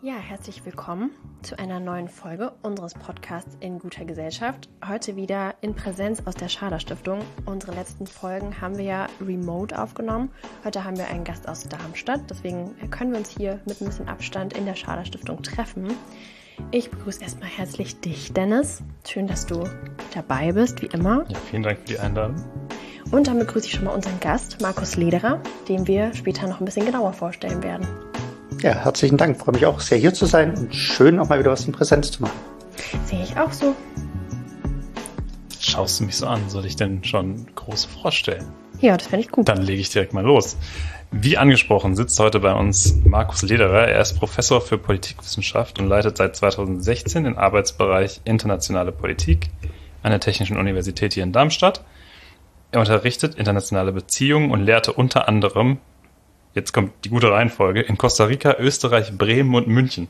Ja, herzlich willkommen zu einer neuen Folge unseres Podcasts In guter Gesellschaft. Heute wieder in Präsenz aus der Schader Stiftung. Unsere letzten Folgen haben wir ja remote aufgenommen. Heute haben wir einen Gast aus Darmstadt. Deswegen können wir uns hier mit ein bisschen Abstand in der Schader Stiftung treffen. Ich begrüße erstmal herzlich dich, Dennis. Schön, dass du dabei bist, wie immer. Ja, vielen Dank für die Einladung. Und dann begrüße ich schon mal unseren Gast, Markus Lederer, den wir später noch ein bisschen genauer vorstellen werden. Ja, herzlichen Dank. Ich freue mich auch sehr, hier zu sein und schön, auch mal wieder was in Präsenz zu machen. Sehe ich auch so. Schaust du mich so an? Soll ich denn schon groß vorstellen? Ja, das fände ich gut. Dann lege ich direkt mal los. Wie angesprochen sitzt heute bei uns Markus Lederer. Er ist Professor für Politikwissenschaft und leitet seit 2016 den Arbeitsbereich Internationale Politik an der Technischen Universität hier in Darmstadt. Er unterrichtet internationale Beziehungen und lehrte unter anderem, jetzt kommt die gute Reihenfolge, in Costa Rica, Österreich, Bremen und München.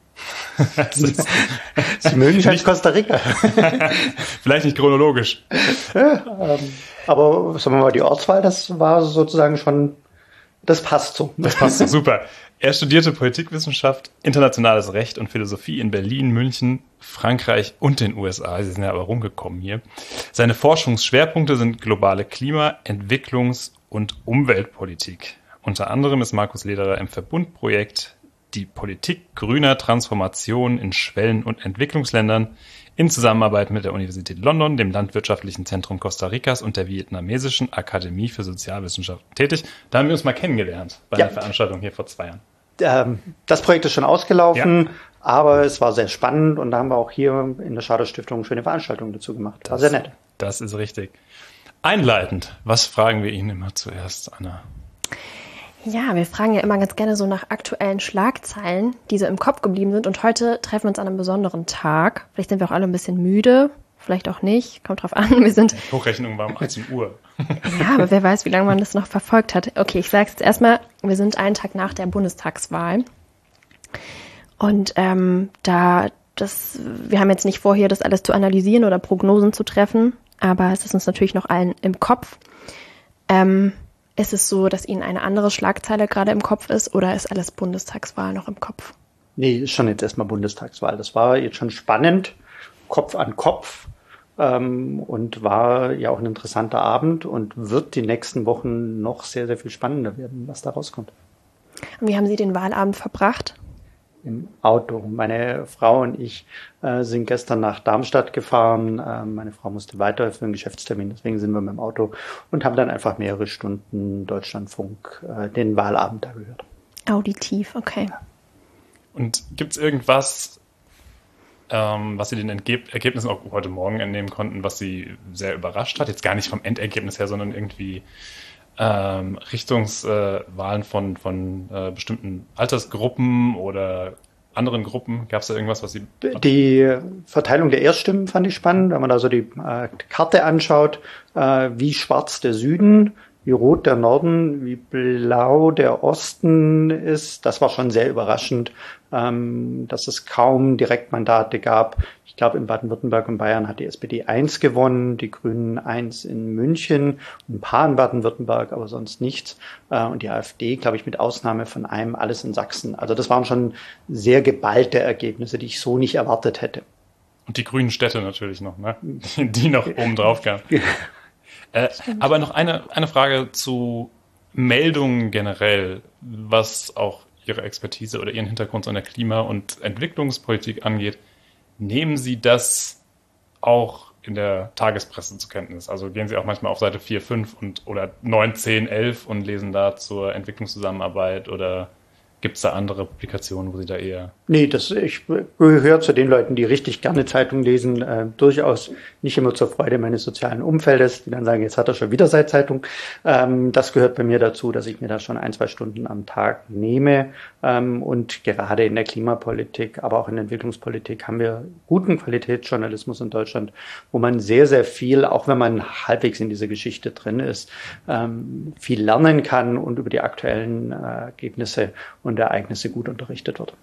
Sie mögen nicht als Costa Rica. Vielleicht nicht chronologisch. Aber sagen wir mal, die Ortswahl, das war sozusagen schon, das passt so. Das passt so, super. Er studierte Politikwissenschaft, internationales Recht und Philosophie in Berlin, München, Frankreich und den USA. Sie sind ja aber rumgekommen hier. Seine Forschungsschwerpunkte sind globale Klima-, Entwicklungs- und Umweltpolitik. Unter anderem ist Markus Lederer im Verbundprojekt Die Politik grüner Transformation in Schwellen- und Entwicklungsländern in Zusammenarbeit mit der Universität London, dem Landwirtschaftlichen Zentrum Costa Ricas und der Vietnamesischen Akademie für Sozialwissenschaften tätig. Da haben wir uns mal kennengelernt bei einer Veranstaltung hier vor 2 Jahren. Das Projekt ist schon ausgelaufen, aber es war sehr spannend und da haben wir auch hier in der Schader Stiftung schöne Veranstaltungen dazu gemacht. War sehr nett. Das ist richtig. Einleitend, was fragen wir Ihnen immer zuerst, Anna? Ja, wir fragen ja immer ganz gerne so nach aktuellen Schlagzeilen, die so im Kopf geblieben sind. Und heute treffen wir uns an einem besonderen Tag. Vielleicht sind wir auch alle ein bisschen müde, vielleicht auch nicht. Kommt drauf an. Wir sind. Die Hochrechnung war um 18 Uhr. Ja, aber wir wie lange man das noch verfolgt hat. Okay, ich sage es jetzt erstmal. Wir sind einen Tag nach der Bundestagswahl. Und wir haben jetzt nicht vor, hier das alles zu analysieren oder Prognosen zu treffen. Aber es ist uns natürlich noch allen im Kopf. Ist es so, dass Ihnen eine andere Schlagzeile gerade im Kopf ist oder ist alles Bundestagswahl noch im Kopf? Nee, ist schon jetzt erstmal Bundestagswahl. Das war jetzt schon spannend, Kopf an Kopf und war ja auch ein interessanter Abend und wird die nächsten Wochen noch sehr, sehr viel spannender werden, was da rauskommt. Und wie haben Sie den Wahlabend verbracht? Im Auto. Meine Frau und ich sind gestern nach Darmstadt gefahren. Meine Frau musste weiter für einen Geschäftstermin, deswegen sind wir mit dem Auto und haben dann einfach mehrere Stunden Deutschlandfunk den Wahlabend da gehört. Auditiv, okay. Und gibt es irgendwas, was Sie den Ergebnissen auch heute Morgen entnehmen konnten, was Sie sehr überrascht hat? Jetzt gar nicht vom Endergebnis her, sondern irgendwie Richtungswahlen von bestimmten Altersgruppen oder anderen Gruppen? Gab es da irgendwas, was Sie... Die Verteilung der Erststimmen fand ich spannend, wenn man da so die Karte anschaut, wie schwarz der Süden, wie rot der Norden, wie blau der Osten ist. Das war schon sehr überraschend, dass es kaum Direktmandate gab. Ich glaube, in Baden-Württemberg und Bayern hat die SPD 1 gewonnen, die Grünen 1 in München, ein paar in Baden-Württemberg, aber sonst nichts. Und die AfD, glaube ich, mit Ausnahme von einem, alles in Sachsen. Also das waren schon sehr geballte Ergebnisse, die ich so nicht erwartet hätte. Und die grünen Städte natürlich noch, ne? Die noch oben drauf kamen. Aber noch eine Frage zu Meldungen generell, was auch Ihre Expertise oder Ihren Hintergrund an der Klima- und Entwicklungspolitik angeht. Nehmen Sie das auch in der Tagespresse zur Kenntnis? Also gehen Sie auch manchmal auf Seite 4, 5 oder 9, 10, 11 und lesen da zur Entwicklungszusammenarbeit oder gibt es da andere Publikationen, wo Sie da eher... Nee, ich gehöre zu den Leuten, die richtig gerne Zeitung lesen, durchaus nicht immer zur Freude meines sozialen Umfeldes, die dann sagen, jetzt hat er schon wieder seine Zeitung. Das gehört bei mir dazu, dass ich mir da schon 1-2 Stunden am Tag nehme. Und gerade in der Klimapolitik, aber auch in der Entwicklungspolitik haben wir guten Qualitätsjournalismus in Deutschland, wo man sehr, sehr viel, auch wenn man halbwegs in dieser Geschichte drin ist, viel lernen kann und über die aktuellen Ergebnisse und Ereignisse gut unterrichtet wird.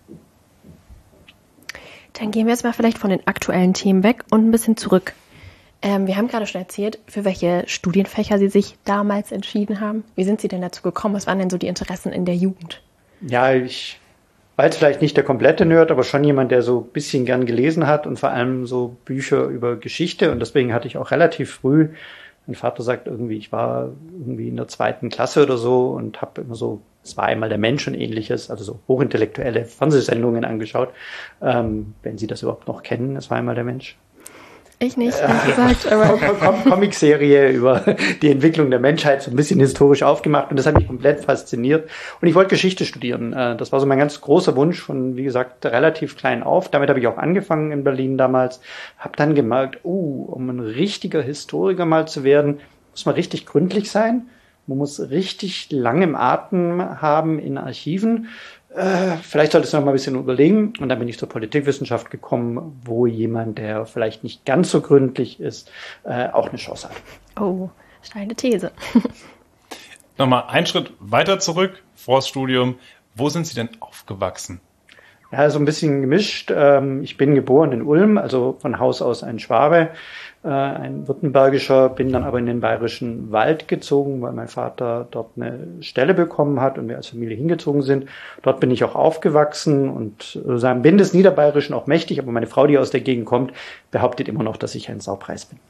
Dann gehen wir jetzt mal vielleicht von den aktuellen Themen weg und ein bisschen zurück. Wir haben gerade schon erzählt, für welche Studienfächer Sie sich damals entschieden haben. Wie sind Sie denn dazu gekommen? Was waren denn so die Interessen in der Jugend? Ja, ich war jetzt vielleicht nicht der komplette Nerd, aber schon jemand, der so ein bisschen gern gelesen hat und vor allem so Bücher über Geschichte. Und deswegen hatte ich auch relativ früh, mein Vater sagt irgendwie, ich war irgendwie in der 2. Klasse oder so und habe immer so, es war einmal der Mensch und ähnliches, also so hochintellektuelle Fernsehsendungen angeschaut. Wenn Sie das überhaupt noch kennen, es war einmal der Mensch. Ich nicht, ehrlich gesagt. Aber Comicserie über die Entwicklung der Menschheit, so ein bisschen historisch aufgemacht und das hat mich komplett fasziniert. Und ich wollte Geschichte studieren. Das war so mein ganz großer Wunsch von, wie gesagt, relativ klein auf. Damit habe ich auch angefangen in Berlin damals. Habe dann gemerkt, um ein richtiger Historiker mal zu werden, muss man richtig gründlich sein. Man muss richtig lang im Atem haben in Archiven. Vielleicht sollte ich es noch mal ein bisschen überlegen. Und dann bin ich zur Politikwissenschaft gekommen, wo jemand, der vielleicht nicht ganz so gründlich ist, auch eine Chance hat. oh, steile These. Nochmal einen Schritt weiter zurück, vor das Studium. Wo sind Sie denn aufgewachsen? Ja, so ein bisschen gemischt. Ich bin geboren in Ulm, also von Haus aus ein Schwabe, ein württembergischer, bin dann aber in den Bayerischen Wald gezogen, weil mein Vater dort eine Stelle bekommen hat und wir als Familie hingezogen sind. Dort bin ich auch aufgewachsen und bin des Niederbayerischen auch mächtig, aber meine Frau, die aus der Gegend kommt, behauptet immer noch, dass ich ein Saupreis bin.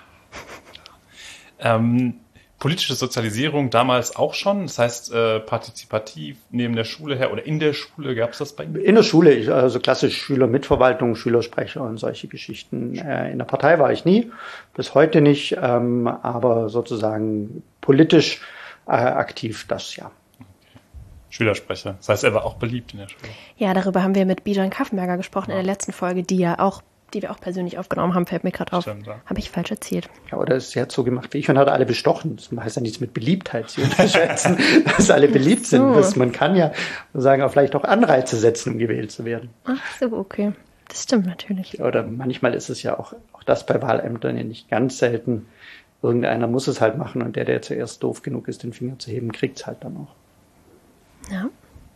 Politische Sozialisierung damals auch schon, das heißt partizipativ neben der Schule her oder in der Schule, gab es das bei Ihnen? In der Schule, also klassisch Schülermitverwaltung, Schülersprecher und solche Geschichten. In der Partei war ich nie, bis heute nicht, aber sozusagen politisch aktiv, das ja. Schülersprecher, das heißt, er war auch beliebt in der Schule. Ja, darüber haben wir mit Bijan Kaffenberger gesprochen in der letzten Folge, die wir auch persönlich aufgenommen haben, fällt mir gerade auf. Stimmt, ja. Habe ich falsch erzählt. Ja, oder sie hat so gemacht wie ich und hat alle bestochen. Das heißt ja nichts mit Beliebtheit zu unterschätzen, dass alle beliebt sind. Man kann ja sagen, auch vielleicht auch Anreize setzen, um gewählt zu werden. Ach so, okay. Das stimmt natürlich. Oder manchmal ist es ja auch das bei Wahlämtern ja nicht ganz selten. Irgendeiner muss es halt machen und der zuerst doof genug ist, den Finger zu heben, kriegt es halt dann auch. Ja.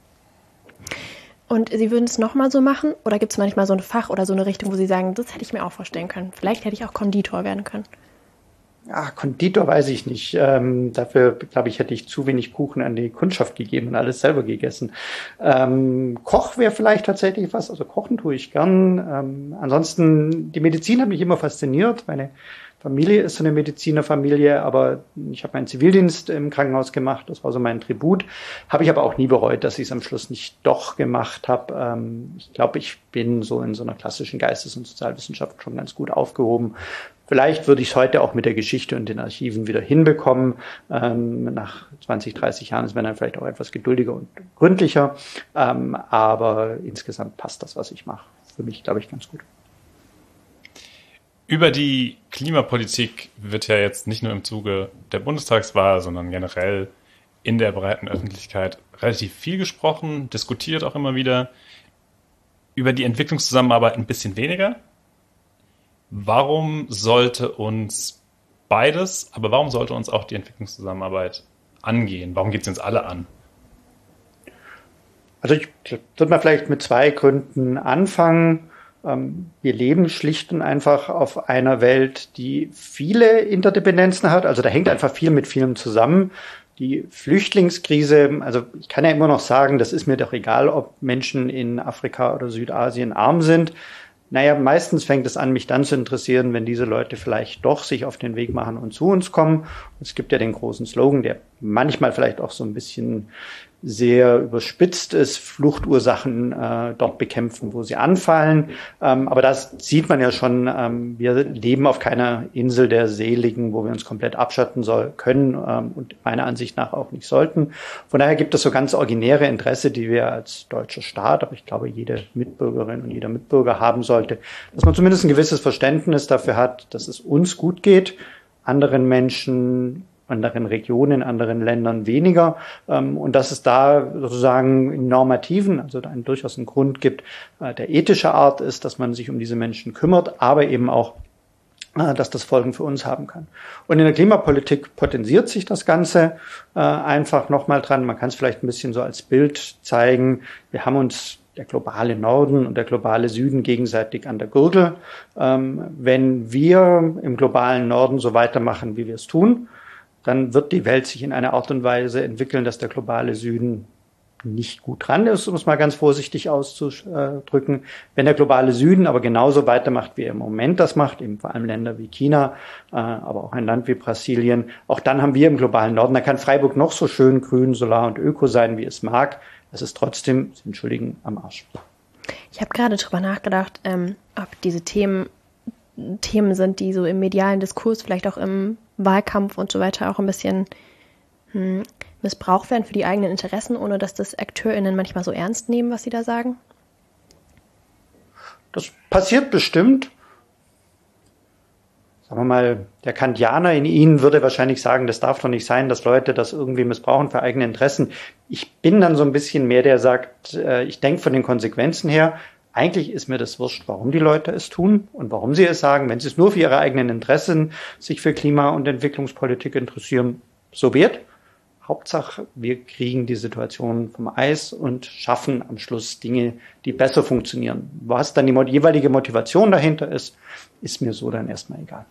Und Sie würden es nochmal so machen? Oder gibt es manchmal so ein Fach oder so eine Richtung, wo Sie sagen, das hätte ich mir auch vorstellen können. Vielleicht hätte ich auch Konditor werden können. Ja, Konditor weiß ich nicht. Dafür, glaube ich, hätte ich zu wenig Kuchen an die Kundschaft gegeben und alles selber gegessen. Koch wäre vielleicht tatsächlich was. Also kochen tue ich gern. Ansonsten, die Medizin hat mich immer fasziniert. Meine Familie ist so eine Medizinerfamilie, aber ich habe meinen Zivildienst im Krankenhaus gemacht, das war so mein Tribut. Habe ich aber auch nie bereut, dass ich es am Schluss nicht doch gemacht habe. Ich glaube, ich bin so in so einer klassischen Geistes- und Sozialwissenschaft schon ganz gut aufgehoben. Vielleicht würde ich es heute auch mit der Geschichte und den Archiven wieder hinbekommen. Nach 20, 30 Jahren ist man dann vielleicht auch etwas geduldiger und gründlicher. Aber insgesamt passt das, was ich mache. Für mich, glaube ich, ganz gut. Über die Klimapolitik wird ja jetzt nicht nur im Zuge der Bundestagswahl, sondern generell in der breiten Öffentlichkeit relativ viel gesprochen, diskutiert auch immer wieder. Über die Entwicklungszusammenarbeit ein bisschen weniger. Warum sollte uns beides, aber warum sollte uns auch die Entwicklungszusammenarbeit angehen? Warum geht es uns alle an? Also ich würde mal vielleicht mit 2 Gründen anfangen. Wir leben schlicht und einfach auf einer Welt, die viele Interdependenzen hat. Also da hängt einfach viel mit vielem zusammen. Die Flüchtlingskrise, also ich kann ja immer noch sagen, das ist mir doch egal, ob Menschen in Afrika oder Südasien arm sind. Naja, meistens fängt es an, mich dann zu interessieren, wenn diese Leute vielleicht doch sich auf den Weg machen und zu uns kommen. Es gibt ja den großen Slogan, der manchmal vielleicht auch so ein bisschen sehr überspitzt ist, Fluchtursachen dort bekämpfen, wo sie anfallen. Aber das sieht man ja schon, wir leben auf keiner Insel der Seligen, wo wir uns komplett abschatten können und meiner Ansicht nach auch nicht sollten. Von daher gibt es so ganz originäre Interesse, die wir als deutscher Staat, aber ich glaube jede Mitbürgerin und jeder Mitbürger haben sollte, dass man zumindest ein gewisses Verständnis dafür hat, dass es uns gut geht, anderen Menschen, anderen Regionen, anderen Ländern weniger und dass es da sozusagen in Normativen, also einen durchaus einen Grund gibt, der ethischer Art ist, dass man sich um diese Menschen kümmert, aber eben auch, dass das Folgen für uns haben kann. Und in der Klimapolitik potenziert sich das Ganze einfach nochmal dran. Man kann es vielleicht ein bisschen so als Bild zeigen. Wir haben uns der globale Norden und der globale Süden gegenseitig an der Gurgel. Wenn wir im globalen Norden so weitermachen, wie wir es tun, dann wird die Welt sich in einer Art und Weise entwickeln, dass der globale Süden nicht gut dran ist, um es mal ganz vorsichtig auszudrücken. Wenn der globale Süden aber genauso weitermacht, wie er im Moment das macht, eben vor allem Länder wie China, aber auch ein Land wie Brasilien, auch dann haben wir im globalen Norden, da kann Freiburg noch so schön grün, solar und öko sein, wie es mag. Es ist trotzdem, Sie entschuldigen, am Arsch. Ich habe gerade drüber nachgedacht, ob diese Themen sind, die so im medialen Diskurs, vielleicht auch im Wahlkampf und so weiter auch ein bisschen missbraucht werden für die eigenen Interessen, ohne dass das AkteurInnen manchmal so ernst nehmen, was sie da sagen? Das passiert bestimmt. Sagen wir mal, der Kantianer in Ihnen würde wahrscheinlich sagen, das darf doch nicht sein, dass Leute das irgendwie missbrauchen für eigene Interessen. Ich bin dann so ein bisschen mehr, der sagt, ich denke von den Konsequenzen her, eigentlich ist mir das wurscht, warum die Leute es tun und warum sie es sagen. Wenn sie es nur für ihre eigenen Interessen sich für Klima- und Entwicklungspolitik interessieren, so wird. Hauptsache, wir kriegen die Situation vom Eis und schaffen am Schluss Dinge, die besser funktionieren. Was dann die jeweilige Motivation dahinter ist mir so dann erstmal egal.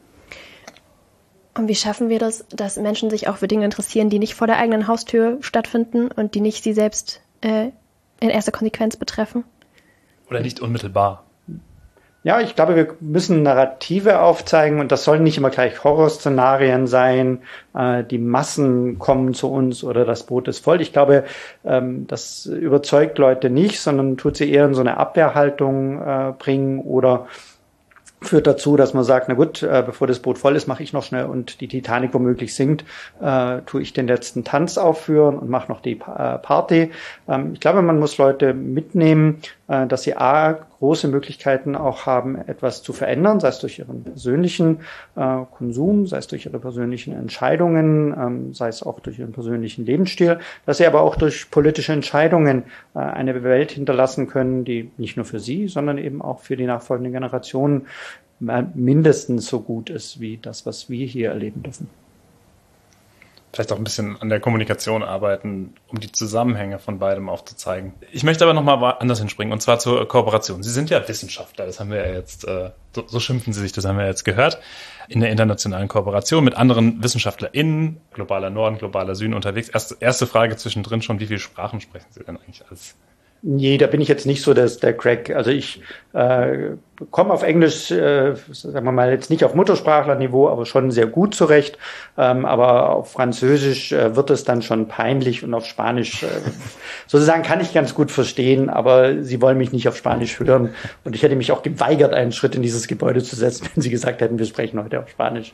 Und wie schaffen wir das, dass Menschen sich auch für Dinge interessieren, die nicht vor der eigenen Haustür stattfinden und die nicht sie selbst in erster Konsequenz betreffen? Oder nicht unmittelbar? Ja, ich glaube, wir müssen Narrative aufzeigen und das sollen nicht immer gleich Horrorszenarien sein, die Massen kommen zu uns oder das Boot ist voll. Ich glaube, das überzeugt Leute nicht, sondern tut sie eher in so eine Abwehrhaltung bringen oder führt dazu, dass man sagt, na gut, bevor das Boot voll ist, mache ich noch schnell und die Titanic womöglich sinkt, tue ich den letzten Tanz aufführen und mache noch die Party. Ich glaube, man muss Leute mitnehmen, dass sie große Möglichkeiten auch haben, etwas zu verändern, sei es durch ihren persönlichen Konsum, sei es durch ihre persönlichen Entscheidungen, sei es auch durch ihren persönlichen Lebensstil, dass sie aber auch durch politische Entscheidungen eine Welt hinterlassen können, die nicht nur für sie, sondern eben auch für die nachfolgenden Generationen mindestens so gut ist wie das, was wir hier erleben dürfen. Vielleicht auch ein bisschen an der Kommunikation arbeiten, um die Zusammenhänge von beidem aufzuzeigen. Ich möchte aber nochmal anders hinspringen, und zwar zur Kooperation. Sie sind ja Wissenschaftler, das haben wir ja jetzt, so schimpfen Sie sich, das haben wir jetzt gehört, in der internationalen Kooperation mit anderen WissenschaftlerInnen, globaler Norden, globaler Süden unterwegs. Erste Frage zwischendrin schon, wie viele Sprachen sprechen Sie denn eigentlich als? Nee, da bin ich jetzt nicht so der Crack. Also ich komme auf Englisch, sagen wir mal, jetzt nicht auf Muttersprachlerniveau, aber schon sehr gut zurecht. Aber auf Französisch wird es dann schon peinlich und auf Spanisch sozusagen kann ich ganz gut verstehen, aber Sie wollen mich nicht auf Spanisch hören. Und ich hätte mich auch geweigert, einen Schritt in dieses Gebäude zu setzen, wenn Sie gesagt hätten, wir sprechen heute auf Spanisch.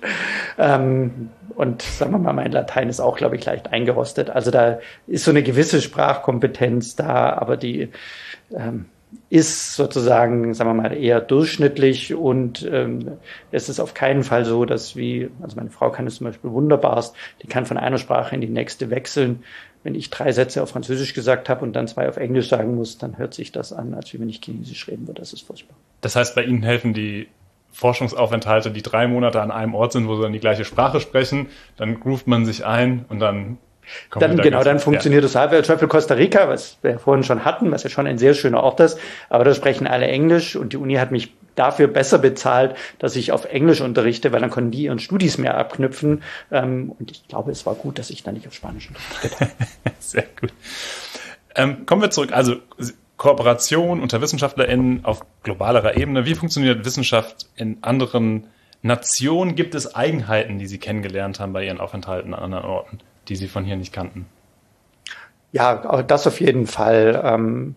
Und sagen wir mal, mein Latein ist auch, glaube ich, leicht eingerostet. Also da ist so eine gewisse Sprachkompetenz da, aber die ist sozusagen, sagen wir mal, eher durchschnittlich und es ist auf keinen Fall so, dass also meine Frau kann es zum Beispiel wunderbarst, die kann von einer Sprache in die nächste wechseln. Wenn ich 3 Sätze auf Französisch gesagt habe und dann 2 auf Englisch sagen muss, dann hört sich das an, als wenn ich Chinesisch reden würde. Das ist furchtbar. Das heißt, bei Ihnen helfen die Forschungsaufenthalte, die 3 Monate an einem Ort sind, wo Sie dann die gleiche Sprache sprechen, dann groovt man sich ein und dann dann funktioniert das. Zum Beispiel Costa Rica, was wir vorhin schon hatten, was ja schon ein sehr schöner Ort ist, aber da sprechen alle Englisch und die Uni hat mich dafür besser bezahlt, dass ich auf Englisch unterrichte, weil dann konnten die ihren Studis mehr abknüpfen und ich glaube, es war gut, dass ich da nicht auf Spanisch unterrichtet habe. Sehr gut. Kommen wir zurück, also Kooperation unter WissenschaftlerInnen auf globalerer Ebene. Wie funktioniert Wissenschaft in anderen Nationen? Gibt es Eigenheiten, die Sie kennengelernt haben bei Ihren Aufenthalten an anderen Orten, die Sie von hier nicht kannten? Ja, das auf jeden Fall. Fangen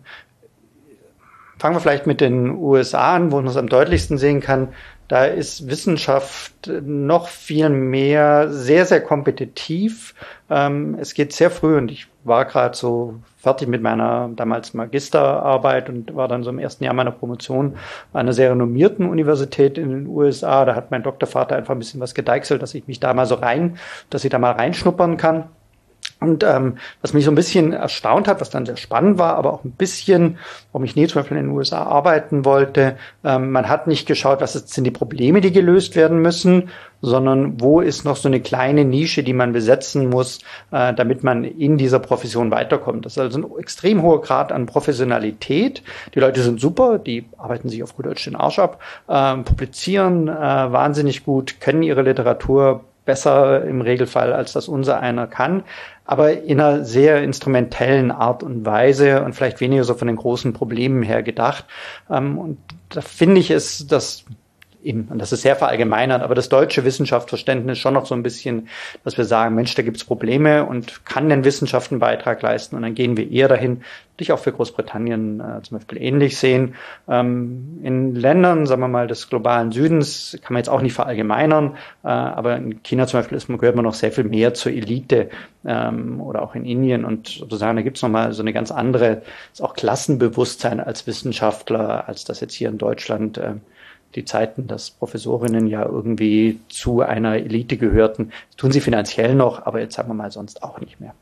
wir vielleicht mit den USA an, wo man es am deutlichsten sehen kann. Da ist Wissenschaft noch viel mehr sehr, sehr kompetitiv. Es geht sehr früh und ich war gerade so fertig mit meiner damals Magisterarbeit und war dann so im ersten Jahr meiner Promotion an einer sehr renommierten Universität in den USA. Da hat mein Doktorvater einfach ein bisschen was gedeichselt, dass ich da mal reinschnuppern kann. Und was mich so ein bisschen erstaunt hat, was dann sehr spannend war, aber auch ein bisschen, warum ich nie zum Beispiel in den USA arbeiten wollte, man hat nicht geschaut, was sind die Probleme, die gelöst werden müssen, sondern wo ist noch so eine kleine Nische, die man besetzen muss, damit man in dieser Profession weiterkommt. Das ist also ein extrem hoher Grad an Professionalität. Die Leute sind super, die arbeiten sich auf gut Deutsch den Arsch ab, publizieren wahnsinnig gut, kennen ihre Literatur besser im Regelfall, als das unser einer kann, aber in einer sehr instrumentellen Art und Weise und vielleicht weniger so von den großen Problemen her gedacht. Und da finde ich es, dass eben, und das ist sehr verallgemeinert, aber das deutsche Wissenschaftsverständnis schon noch so ein bisschen, dass wir sagen, Mensch, da gibt's Probleme und kann denn Wissenschaft einen Beitrag leisten? Und dann gehen wir eher dahin, würde ich auch für Großbritannien zum Beispiel ähnlich sehen. In Ländern, sagen wir mal, des globalen Südens, kann man jetzt auch nicht verallgemeinern, aber in China zum Beispiel gehört man noch sehr viel mehr zur Elite, oder auch in Indien, und sozusagen, da gibt's nochmal so eine ganz andere, ist auch Klassenbewusstsein als Wissenschaftler, als das jetzt hier in Deutschland die Zeiten, dass Professorinnen ja irgendwie zu einer Elite gehörten. Das tun sie finanziell noch, aber jetzt sagen wir mal sonst auch nicht mehr.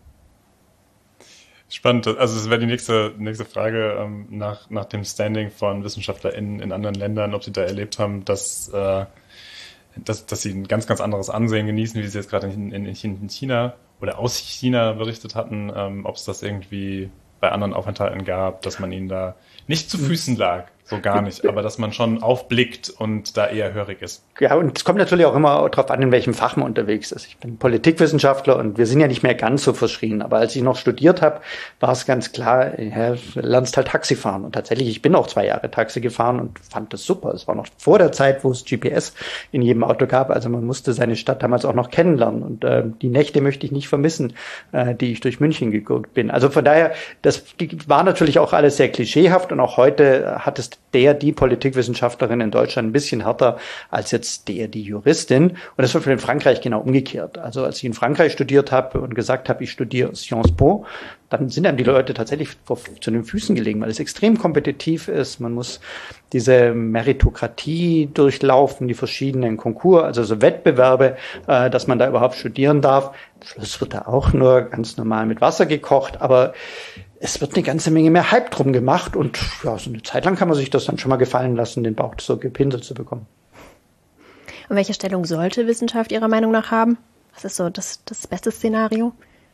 Spannend. Also das wäre die nächste Frage nach dem Standing von WissenschaftlerInnen in anderen Ländern, ob sie da erlebt haben, dass sie ein ganz, ganz anderes Ansehen genießen, wie sie jetzt gerade in China oder aus China berichtet hatten, ob es das irgendwie bei anderen Aufenthalten gab, dass man ihnen da nicht zu Füßen lag. So gar nicht, aber dass man schon aufblickt und da eher hörig ist. Ja, und es kommt natürlich auch immer darauf an, in welchem Fach man unterwegs ist. Ich bin Politikwissenschaftler und wir sind ja nicht mehr ganz so verschrien. Aber als ich noch studiert habe, war es ganz klar, ja, du lernst halt Taxi fahren. Und tatsächlich, ich bin auch 2 Jahre Taxi gefahren und fand das super. Es war noch vor der Zeit, wo es GPS in jedem Auto gab. Also man musste seine Stadt damals auch noch kennenlernen. Und die Nächte möchte ich nicht vermissen, die ich durch München geguckt bin. Also von daher, das war natürlich auch alles sehr klischeehaft. Und auch heute hat es die Politikwissenschaftlerin in Deutschland ein bisschen härter als jetzt die Juristin. Und das wird in Frankreich genau umgekehrt. Also als ich in Frankreich studiert habe und gesagt habe, ich studiere Sciences Po, dann sind einem die Leute tatsächlich zu den Füßen gelegen, weil es extrem kompetitiv ist. Man muss diese Meritokratie durchlaufen, die verschiedenen Konkurs, also so Wettbewerbe, dass man da überhaupt studieren darf. Am Schluss wird da auch nur ganz normal mit Wasser gekocht, aber es wird eine ganze Menge mehr Hype drum gemacht und ja, so eine Zeit lang kann man sich das dann schon mal gefallen lassen, den Bauch so gepinselt zu bekommen. Und welche Stellung sollte Wissenschaft Ihrer Meinung nach haben? Was ist so das beste Szenario?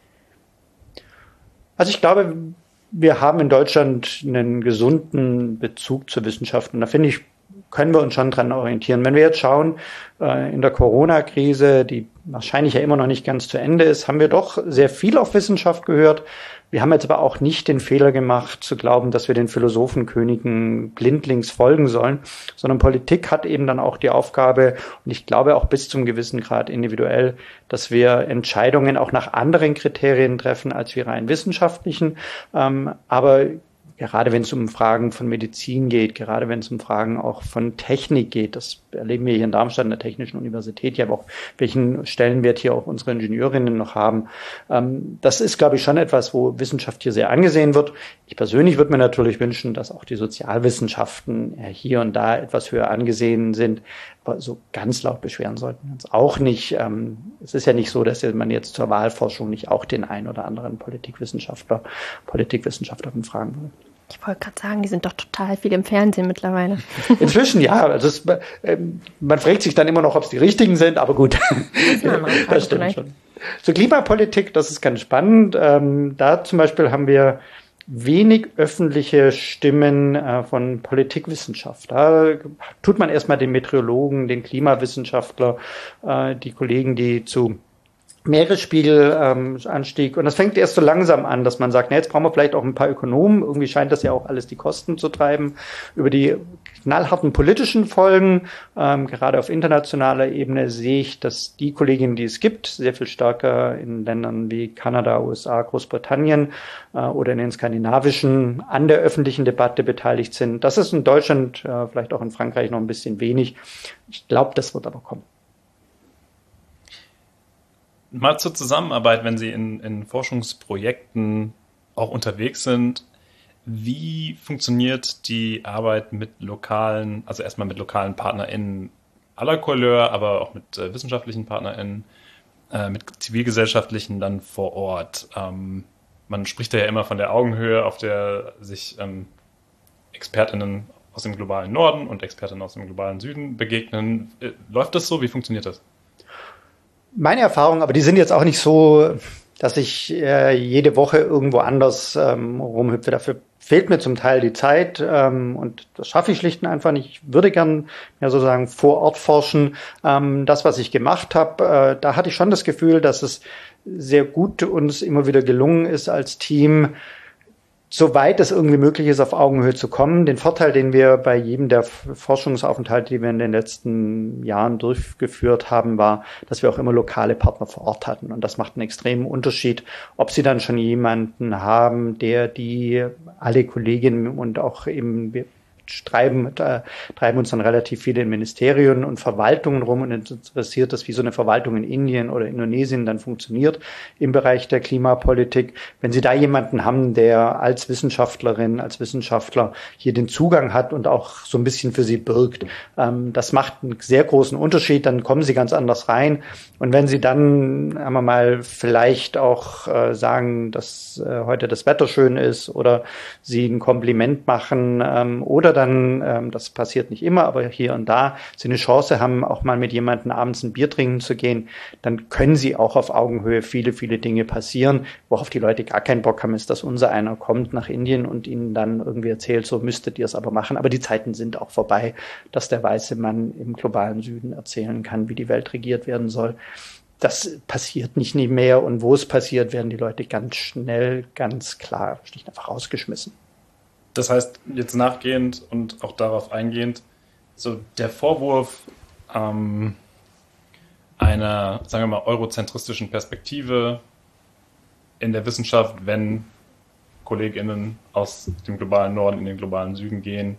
Also ich glaube, wir haben in Deutschland einen gesunden Bezug zur Wissenschaft und da finde ich, können wir uns schon dran orientieren. Wenn wir jetzt schauen, in der Corona-Krise, die wahrscheinlich ja immer noch nicht ganz zu Ende ist, haben wir doch sehr viel auf Wissenschaft gehört. Wir haben jetzt aber auch nicht den Fehler gemacht, zu glauben, dass wir den Philosophenkönigen blindlings folgen sollen, sondern Politik hat eben dann auch die Aufgabe, und ich glaube auch bis zum gewissen Grad individuell, dass wir Entscheidungen auch nach anderen Kriterien treffen, als wir rein wissenschaftlichen, aber gerade wenn es um Fragen von Medizin geht, gerade wenn es um Fragen auch von Technik geht, das erleben wir hier in Darmstadt an der Technischen Universität, ja, aber auch welchen Stellenwert hier auch unsere Ingenieurinnen noch haben. Das ist, glaube ich, schon etwas, wo Wissenschaft hier sehr angesehen wird. Ich persönlich würde mir natürlich wünschen, dass auch die Sozialwissenschaften hier und da etwas höher angesehen sind. Aber so ganz laut beschweren sollten wir uns auch nicht. Es ist ja nicht so, dass man jetzt zur Wahlforschung nicht auch den einen oder anderen Politikwissenschaftlerin fragen will. Ich wollte gerade sagen, die sind doch total viel im Fernsehen mittlerweile. Inzwischen, ja. Also man fragt sich dann immer noch, ob es die richtigen sind, aber gut. Das stimmt schon. Zur Klimapolitik, das ist ganz spannend. Da zum Beispiel haben wir wenig öffentliche Stimmen von Politikwissenschaft. Da tut man erstmal den Meteorologen, den Klimawissenschaftler, die Kollegen, die zu Meeresspiegelanstieg. Und das fängt erst so langsam an, dass man sagt, na, jetzt brauchen wir vielleicht auch ein paar Ökonomen. Irgendwie scheint das ja auch alles die Kosten zu treiben. Über die knallharten politischen Folgen, gerade auf internationaler Ebene, sehe ich, dass die Kolleginnen, die es gibt, sehr viel stärker in Ländern wie Kanada, USA, Großbritannien oder in den skandinavischen an der öffentlichen Debatte beteiligt sind. Das ist in Deutschland, vielleicht auch in Frankreich noch ein bisschen wenig. Ich glaube, das wird aber kommen. Mal zur Zusammenarbeit, wenn Sie in Forschungsprojekten auch unterwegs sind. Wie funktioniert die Arbeit mit lokalen, also erstmal mit lokalen PartnerInnen aller Couleur, aber auch mit wissenschaftlichen PartnerInnen, mit zivilgesellschaftlichen dann vor Ort? Man spricht da ja immer von der Augenhöhe, auf der sich ExpertInnen aus dem globalen Norden und Expertinnen aus dem globalen Süden begegnen. Läuft das so? Wie funktioniert das? Meine Erfahrungen, aber die sind jetzt auch nicht so, dass ich jede Woche irgendwo anders rumhüpfe. Dafür fehlt mir zum Teil die Zeit und das schaffe ich schlicht und einfach nicht. Ich würde gern ja sozusagen vor Ort forschen. Das, was ich gemacht habe, da hatte ich schon das Gefühl, dass es sehr gut uns immer wieder gelungen ist als Team, soweit es irgendwie möglich ist, auf Augenhöhe zu kommen. Den Vorteil, den wir bei jedem der Forschungsaufenthalte, die wir in den letzten Jahren durchgeführt haben, war, dass wir auch immer lokale Partner vor Ort hatten. Und das macht einen extremen Unterschied, ob Sie dann schon jemanden haben, der die alle Kolleginnen und auch eben treiben uns dann relativ viele in Ministerien und Verwaltungen rum und interessiert das, wie so eine Verwaltung in Indien oder Indonesien dann funktioniert im Bereich der Klimapolitik. Wenn Sie da jemanden haben, der als Wissenschaftlerin, als Wissenschaftler hier den Zugang hat und auch so ein bisschen für Sie birgt, das macht einen sehr großen Unterschied, dann kommen Sie ganz anders rein. Und wenn Sie dann, sagen wir mal, vielleicht auch sagen, dass heute das Wetter schön ist oder Sie ein Kompliment machen oder dann, das passiert nicht immer, aber hier und da, Sie eine Chance haben, auch mal mit jemandem abends ein Bier trinken zu gehen, dann können Sie auch auf Augenhöhe viele, viele Dinge passieren. Worauf die Leute gar keinen Bock haben, ist, dass unser einer kommt nach Indien und ihnen dann irgendwie erzählt, so müsstet ihr es aber machen. Aber die Zeiten sind auch vorbei, dass der weiße Mann im globalen Süden erzählen kann, wie die Welt regiert werden soll. Das passiert nicht mehr und wo es passiert, werden die Leute ganz schnell, ganz klar, schlicht einfach rausgeschmissen. Das heißt, jetzt nachgehend und auch darauf eingehend, so der Vorwurf einer, sagen wir mal, eurozentristischen Perspektive in der Wissenschaft, wenn KollegInnen aus dem globalen Norden in den globalen Süden gehen,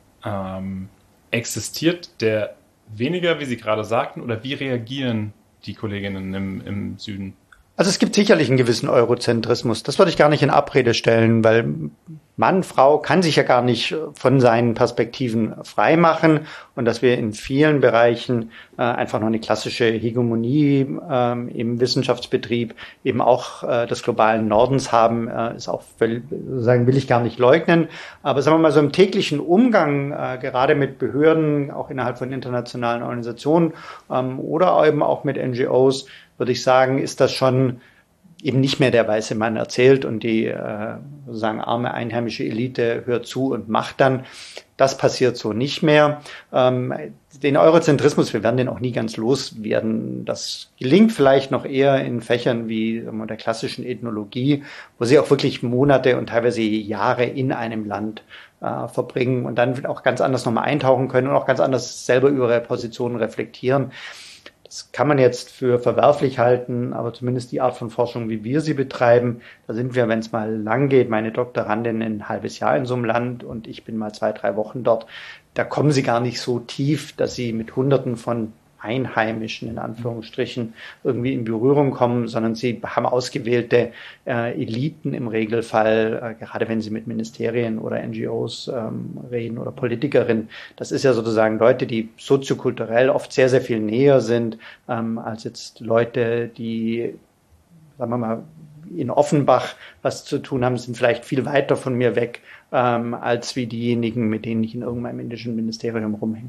existiert der weniger, wie Sie gerade sagten, oder wie reagieren die Kolleginnen im Süden? Also es gibt sicherlich einen gewissen Eurozentrismus. Das würde ich gar nicht in Abrede stellen, weil Mann, Frau kann sich ja gar nicht von seinen Perspektiven freimachen und dass wir in vielen Bereichen einfach noch eine klassische Hegemonie im Wissenschaftsbetrieb eben auch des globalen Nordens haben, ist auch, sagen will ich gar nicht leugnen. Aber sagen wir mal so im täglichen Umgang, gerade mit Behörden, auch innerhalb von internationalen Organisationen oder eben auch mit NGOs, würde ich sagen, ist das schon eben nicht mehr der weiße Mann erzählt und die sozusagen arme einheimische Elite hört zu und macht dann. Das passiert so nicht mehr. Den Eurozentrismus, wir werden den auch nie ganz loswerden. Das gelingt vielleicht noch eher in Fächern wie der klassischen Ethnologie, wo sie auch wirklich Monate und teilweise Jahre in einem Land verbringen und dann auch ganz anders nochmal eintauchen können und auch ganz anders selber über ihre Positionen reflektieren. Das kann man jetzt für verwerflich halten, aber zumindest die Art von Forschung, wie wir sie betreiben, da sind wir, wenn es mal lang geht, meine Doktorandin ein halbes Jahr in so einem Land und ich bin mal 2-3 Wochen dort, da kommen sie gar nicht so tief, dass sie mit Hunderten von Einheimischen, in Anführungsstrichen, irgendwie in Berührung kommen, sondern sie haben ausgewählte Eliten im Regelfall, gerade wenn sie mit Ministerien oder NGOs reden oder Politikerinnen. Das ist ja sozusagen Leute, die soziokulturell oft sehr, sehr viel näher sind als jetzt Leute, die, sagen wir mal, in Offenbach was zu tun haben, sind vielleicht viel weiter von mir weg, als wie diejenigen, mit denen ich in irgendeinem indischen Ministerium rumhänge.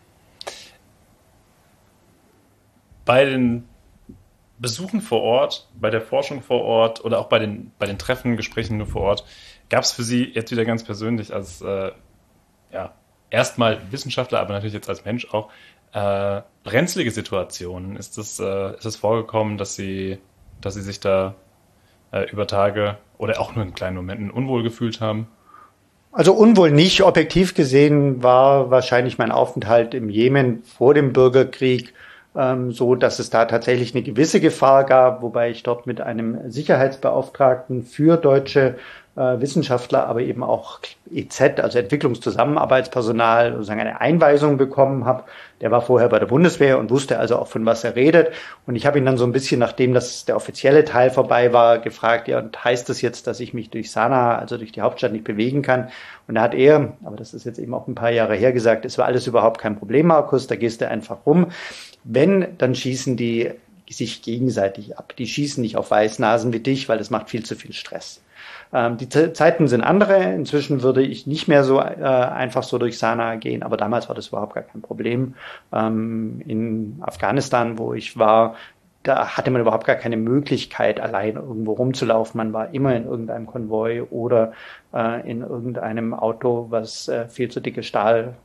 Bei den Besuchen vor Ort, bei der Forschung vor Ort oder auch bei den Treffen, Gesprächen nur vor Ort, gab es für Sie jetzt wieder ganz persönlich als erstmal Wissenschaftler, aber natürlich jetzt als Mensch auch, brenzlige Situationen? Ist es vorgekommen, dass Sie sich da über Tage oder auch nur in kleinen Momenten unwohl gefühlt haben? Also unwohl nicht. Objektiv gesehen war wahrscheinlich mein Aufenthalt im Jemen vor dem Bürgerkrieg so, dass es da tatsächlich eine gewisse Gefahr gab, wobei ich dort mit einem Sicherheitsbeauftragten für deutsche Wissenschaftler, aber eben auch EZ, also Entwicklungszusammenarbeitspersonal, sozusagen eine Einweisung bekommen habe. Der war vorher bei der Bundeswehr und wusste also auch, von was er redet. Und ich habe ihn dann so ein bisschen, nachdem das der offizielle Teil vorbei war, gefragt, ja, und heißt das jetzt, dass ich mich durch Sanaa, also durch die Hauptstadt, nicht bewegen kann? Und da hat er, aber das ist jetzt eben auch ein paar Jahre her, gesagt, es war alles überhaupt kein Problem, Markus, da gehst du einfach rum. Wenn, dann schießen die sich gegenseitig ab. Die schießen nicht auf Weißnasen wie dich, weil das macht viel zu viel Stress. Die Zeiten sind andere. Inzwischen würde ich nicht mehr so einfach so durch Sanaa gehen, aber damals war das überhaupt gar kein Problem. In Afghanistan, wo ich war, da hatte man überhaupt gar keine Möglichkeit, allein irgendwo rumzulaufen. Man war immer in irgendeinem Konvoi oder in irgendeinem Auto, was viel zu dicke Füße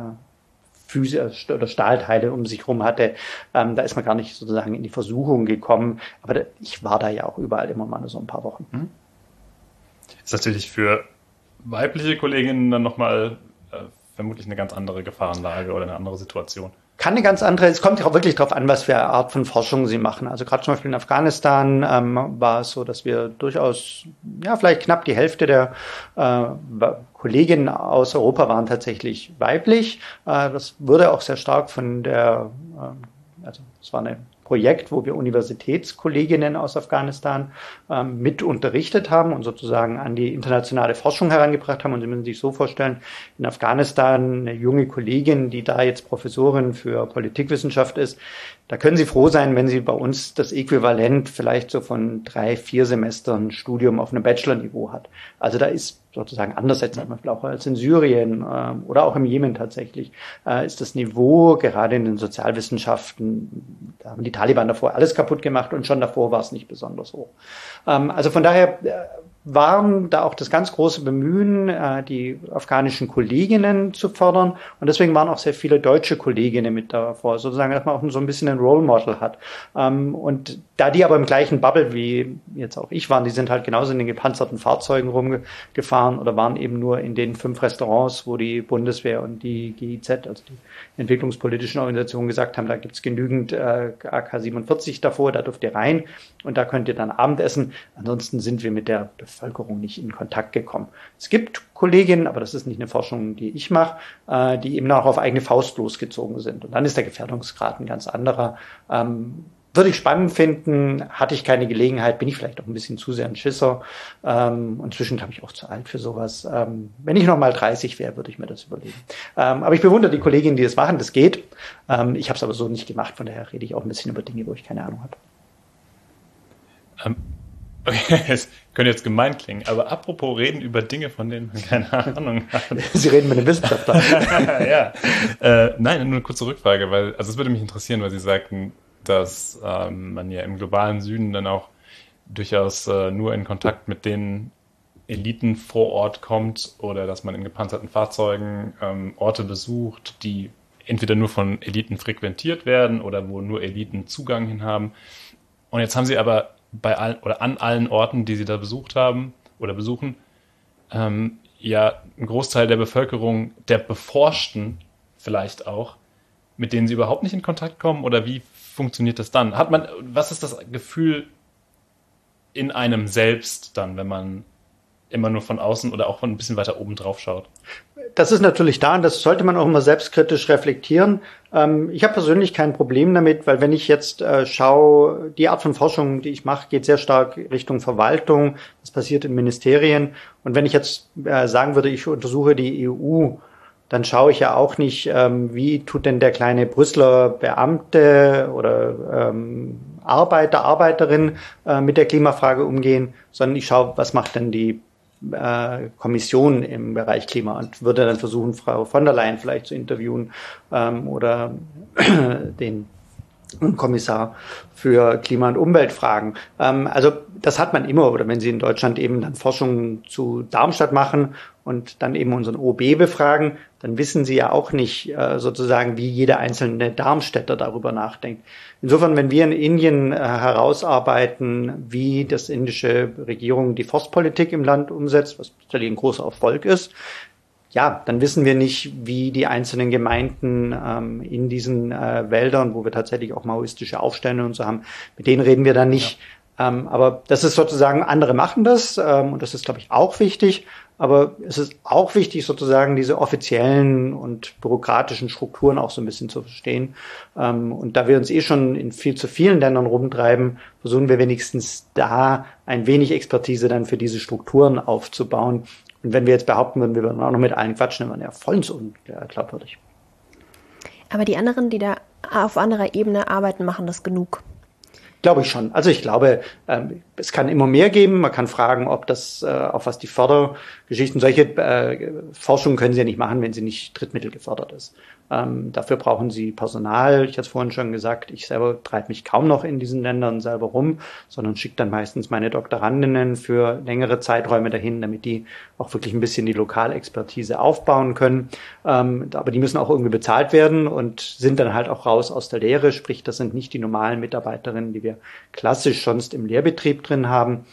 oder Stahlteile um sich rum hatte. Da ist man gar nicht sozusagen in die Versuchung gekommen. Aber ich war da ja auch überall immer mal nur so ein paar Wochen. Ist natürlich für weibliche Kolleginnen dann nochmal vermutlich eine ganz andere Gefahrenlage oder eine andere Situation. Kann eine ganz andere, es kommt ja auch wirklich darauf an, was für eine Art von Forschung sie machen. Also gerade zum Beispiel in Afghanistan war es so, dass wir durchaus, vielleicht knapp die Hälfte der Kolleginnen aus Europa waren tatsächlich weiblich. Das wurde auch sehr stark von es war ein Projekt, wo wir Universitätskolleginnen aus Afghanistan mit unterrichtet haben und sozusagen an die internationale Forschung herangebracht haben. Und Sie müssen sich so vorstellen, in Afghanistan eine junge Kollegin, die da jetzt Professorin für Politikwissenschaft ist, da können Sie froh sein, wenn Sie bei uns das Äquivalent vielleicht so von 3-4 Semestern Studium auf einem Bachelor-Niveau hat. Also da ist sozusagen anders als zum Beispiel auch als in Syrien oder auch im Jemen tatsächlich, ist das Niveau gerade in den Sozialwissenschaften, da haben die Taliban davor alles kaputt gemacht und schon davor war es nicht besonders hoch. Also von daher waren da auch das ganz große Bemühen, die afghanischen Kolleginnen zu fördern. Und deswegen waren auch sehr viele deutsche Kolleginnen mit davor, sozusagen, dass man auch so ein bisschen ein Role Model hat. Und da die aber im gleichen Bubble wie jetzt auch ich waren, die sind halt genauso in den gepanzerten Fahrzeugen rumgefahren oder waren eben nur in den 5 Restaurants, wo die Bundeswehr und die GIZ, also die entwicklungspolitischen Organisationen, gesagt haben, da gibt's genügend AK-47 davor, da dürft ihr rein und da könnt ihr dann Abendessen. Ansonsten sind wir mit der Bevölkerung nicht in Kontakt gekommen. Es gibt Kolleginnen, aber das ist nicht eine Forschung, die ich mache, die eben auch auf eigene Faust losgezogen sind. Und dann ist der Gefährdungsgrad ein ganz anderer. Würde ich spannend finden, hatte ich keine Gelegenheit, bin ich vielleicht auch ein bisschen zu sehr ein Schisser. Inzwischen habe ich auch zu alt für sowas. Wenn ich noch mal 30 wäre, würde ich mir das überlegen. Aber ich bewundere die Kolleginnen, die das machen, das geht. Ich habe es aber so nicht gemacht, von daher rede ich auch ein bisschen über Dinge, wo ich keine Ahnung habe. Okay, es könnte jetzt gemein klingen, aber apropos reden über Dinge, von denen man keine Ahnung hat. Sie reden mit einem Wissenschaftler. Ja. Nein, nur eine kurze Rückfrage, weil, also es würde mich interessieren, weil Sie sagten, dass man ja im globalen Süden dann auch durchaus nur in Kontakt mit den Eliten vor Ort kommt oder dass man in gepanzerten Fahrzeugen Orte besucht, die entweder nur von Eliten frequentiert werden oder wo nur Eliten Zugang hin haben. Und jetzt haben Sie aber bei allen oder an allen Orten, die Sie da besucht haben oder besuchen, ja ein Großteil der Bevölkerung, der Beforschten vielleicht auch, mit denen Sie überhaupt nicht in Kontakt kommen, oder wie funktioniert das dann? Was ist das Gefühl in einem selbst dann, wenn man immer nur von außen oder auch von ein bisschen weiter oben drauf schaut? Das ist natürlich da und das sollte man auch immer selbstkritisch reflektieren. Ich habe persönlich kein Problem damit, weil wenn ich jetzt schaue, die Art von Forschung, die ich mache, geht sehr stark Richtung Verwaltung. Das passiert in Ministerien. Und wenn ich jetzt sagen würde, ich untersuche die EU, dann schaue ich ja auch nicht, wie tut denn der kleine Brüsseler Beamte oder Arbeiter, Arbeiterin mit der Klimafrage umgehen, sondern ich schaue, was macht denn die Kommission im Bereich Klima und würde dann versuchen, Frau von der Leyen vielleicht zu interviewen oder den Kommissar für Klima- und Umweltfragen. Also das hat man immer, oder wenn Sie in Deutschland eben dann Forschung zu Darmstadt machen und dann eben unseren OB befragen, dann wissen Sie ja auch nicht sozusagen, wie jeder einzelne Darmstädter darüber nachdenkt. Insofern, wenn wir in Indien herausarbeiten, wie das indische Regierung die Forstpolitik im Land umsetzt, was natürlich ein großer Erfolg ist, ja, dann wissen wir nicht, wie die einzelnen Gemeinden in diesen Wäldern, wo wir tatsächlich auch maoistische Aufstände und so haben, mit denen reden wir dann nicht. Ja. Aber das ist sozusagen, andere machen das und das ist, glaube ich, auch wichtig. Aber es ist auch wichtig, sozusagen diese offiziellen und bürokratischen Strukturen auch so ein bisschen zu verstehen. Und da wir uns schon in viel zu vielen Ländern rumtreiben, versuchen wir wenigstens da ein wenig Expertise dann für diese Strukturen aufzubauen. Und wenn wir jetzt behaupten würden, wir würden auch noch mit allen quatschen, dann wären ja vollends unglaubwürdig. Aber die anderen, die da auf anderer Ebene arbeiten, machen das genug? Glaube ich schon. Also ich glaube, es kann immer mehr geben. Man kann fragen, ob das, auf was die Fördergeschichten, solche Forschung können Sie ja nicht machen, wenn sie nicht Drittmittel gefördert ist. Dafür brauchen Sie Personal. Ich hatte es vorhin schon gesagt, ich selber treibe mich kaum noch in diesen Ländern selber rum, sondern schicke dann meistens meine Doktorandinnen für längere Zeiträume dahin, damit die auch wirklich ein bisschen die Lokalexpertise aufbauen können. Aber die müssen auch irgendwie bezahlt werden und sind dann halt auch raus aus der Lehre. Sprich, das sind nicht die normalen Mitarbeiterinnen, die wir klassisch sonst im Lehrbetrieb drin haben.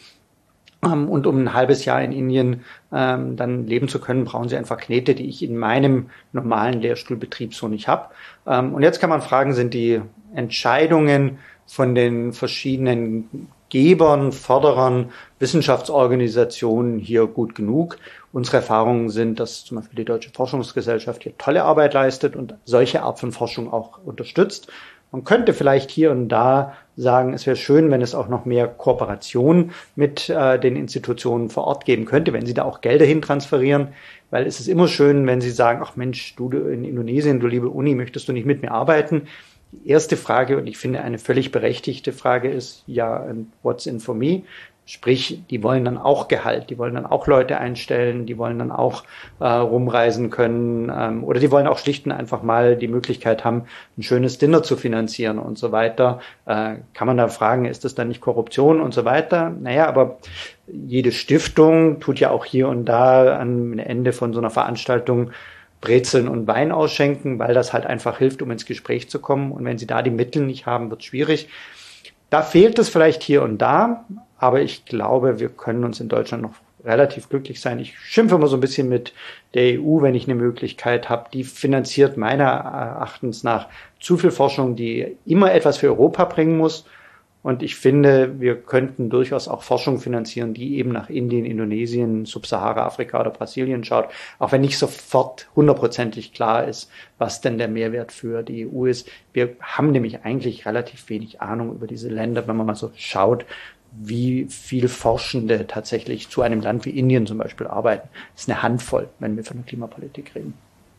Und um ein halbes Jahr in Indien dann leben zu können, brauchen sie einfach Knete, die ich in meinem normalen Lehrstuhlbetrieb so nicht habe. Und jetzt kann man fragen, sind die Entscheidungen von den verschiedenen Gebern, Förderern, Wissenschaftsorganisationen hier gut genug? Unsere Erfahrungen sind, dass zum Beispiel die Deutsche Forschungsgesellschaft hier tolle Arbeit leistet und solche Art von Forschung auch unterstützt. Man könnte vielleicht hier und da sagen, es wäre schön, wenn es auch noch mehr Kooperation mit den Institutionen vor Ort geben könnte, wenn sie da auch Gelder hin transferieren, weil es ist immer schön, wenn sie sagen, ach Mensch, du in Indonesien, du liebe Uni, möchtest du nicht mit mir arbeiten? Die erste Frage, und ich finde eine völlig berechtigte Frage ist, ja, and what's in for me? Sprich, die wollen dann auch Gehalt, die wollen dann auch Leute einstellen, die wollen dann auch rumreisen können oder die wollen auch schlicht und einfach mal die Möglichkeit haben, ein schönes Dinner zu finanzieren und so weiter. Kann man da fragen, ist das dann nicht Korruption und so weiter? Naja, aber jede Stiftung tut ja auch hier und da am Ende von so einer Veranstaltung Brezeln und Wein ausschenken, weil das halt einfach hilft, um ins Gespräch zu kommen. Und wenn sie da die Mittel nicht haben, wird es schwierig. Da fehlt es vielleicht hier und da, aber ich glaube, wir können uns in Deutschland noch relativ glücklich sein. Ich schimpfe immer so ein bisschen mit der EU, wenn ich eine Möglichkeit habe. Die finanziert meiner Erachtens nach zu viel Forschung, die immer etwas für Europa bringen muss. Und ich finde, wir könnten durchaus auch Forschung finanzieren, die eben nach Indien, Indonesien, Subsahara-Afrika oder Brasilien schaut, auch wenn nicht sofort hundertprozentig klar ist, was denn der Mehrwert für die EU ist. Wir haben nämlich eigentlich relativ wenig Ahnung über diese Länder, wenn man mal so schaut, wie viel Forschende tatsächlich zu einem Land wie Indien zum Beispiel arbeiten. Das ist eine Handvoll, wenn wir von der Klimapolitik reden.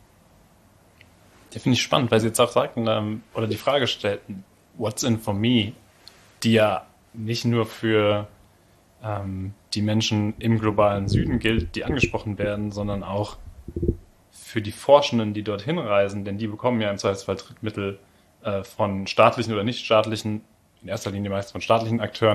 Ja, finde ich spannend, weil Sie jetzt auch sagten, oder die Frage stellten, what's in for me? Die ja nicht nur für die Menschen im globalen Süden gilt, die angesprochen werden, sondern auch für die Forschenden, die dorthin reisen, denn die bekommen ja im Zweifelsfall Drittmittel von staatlichen oder nichtstaatlichen, in erster Linie meist von staatlichen Akteuren.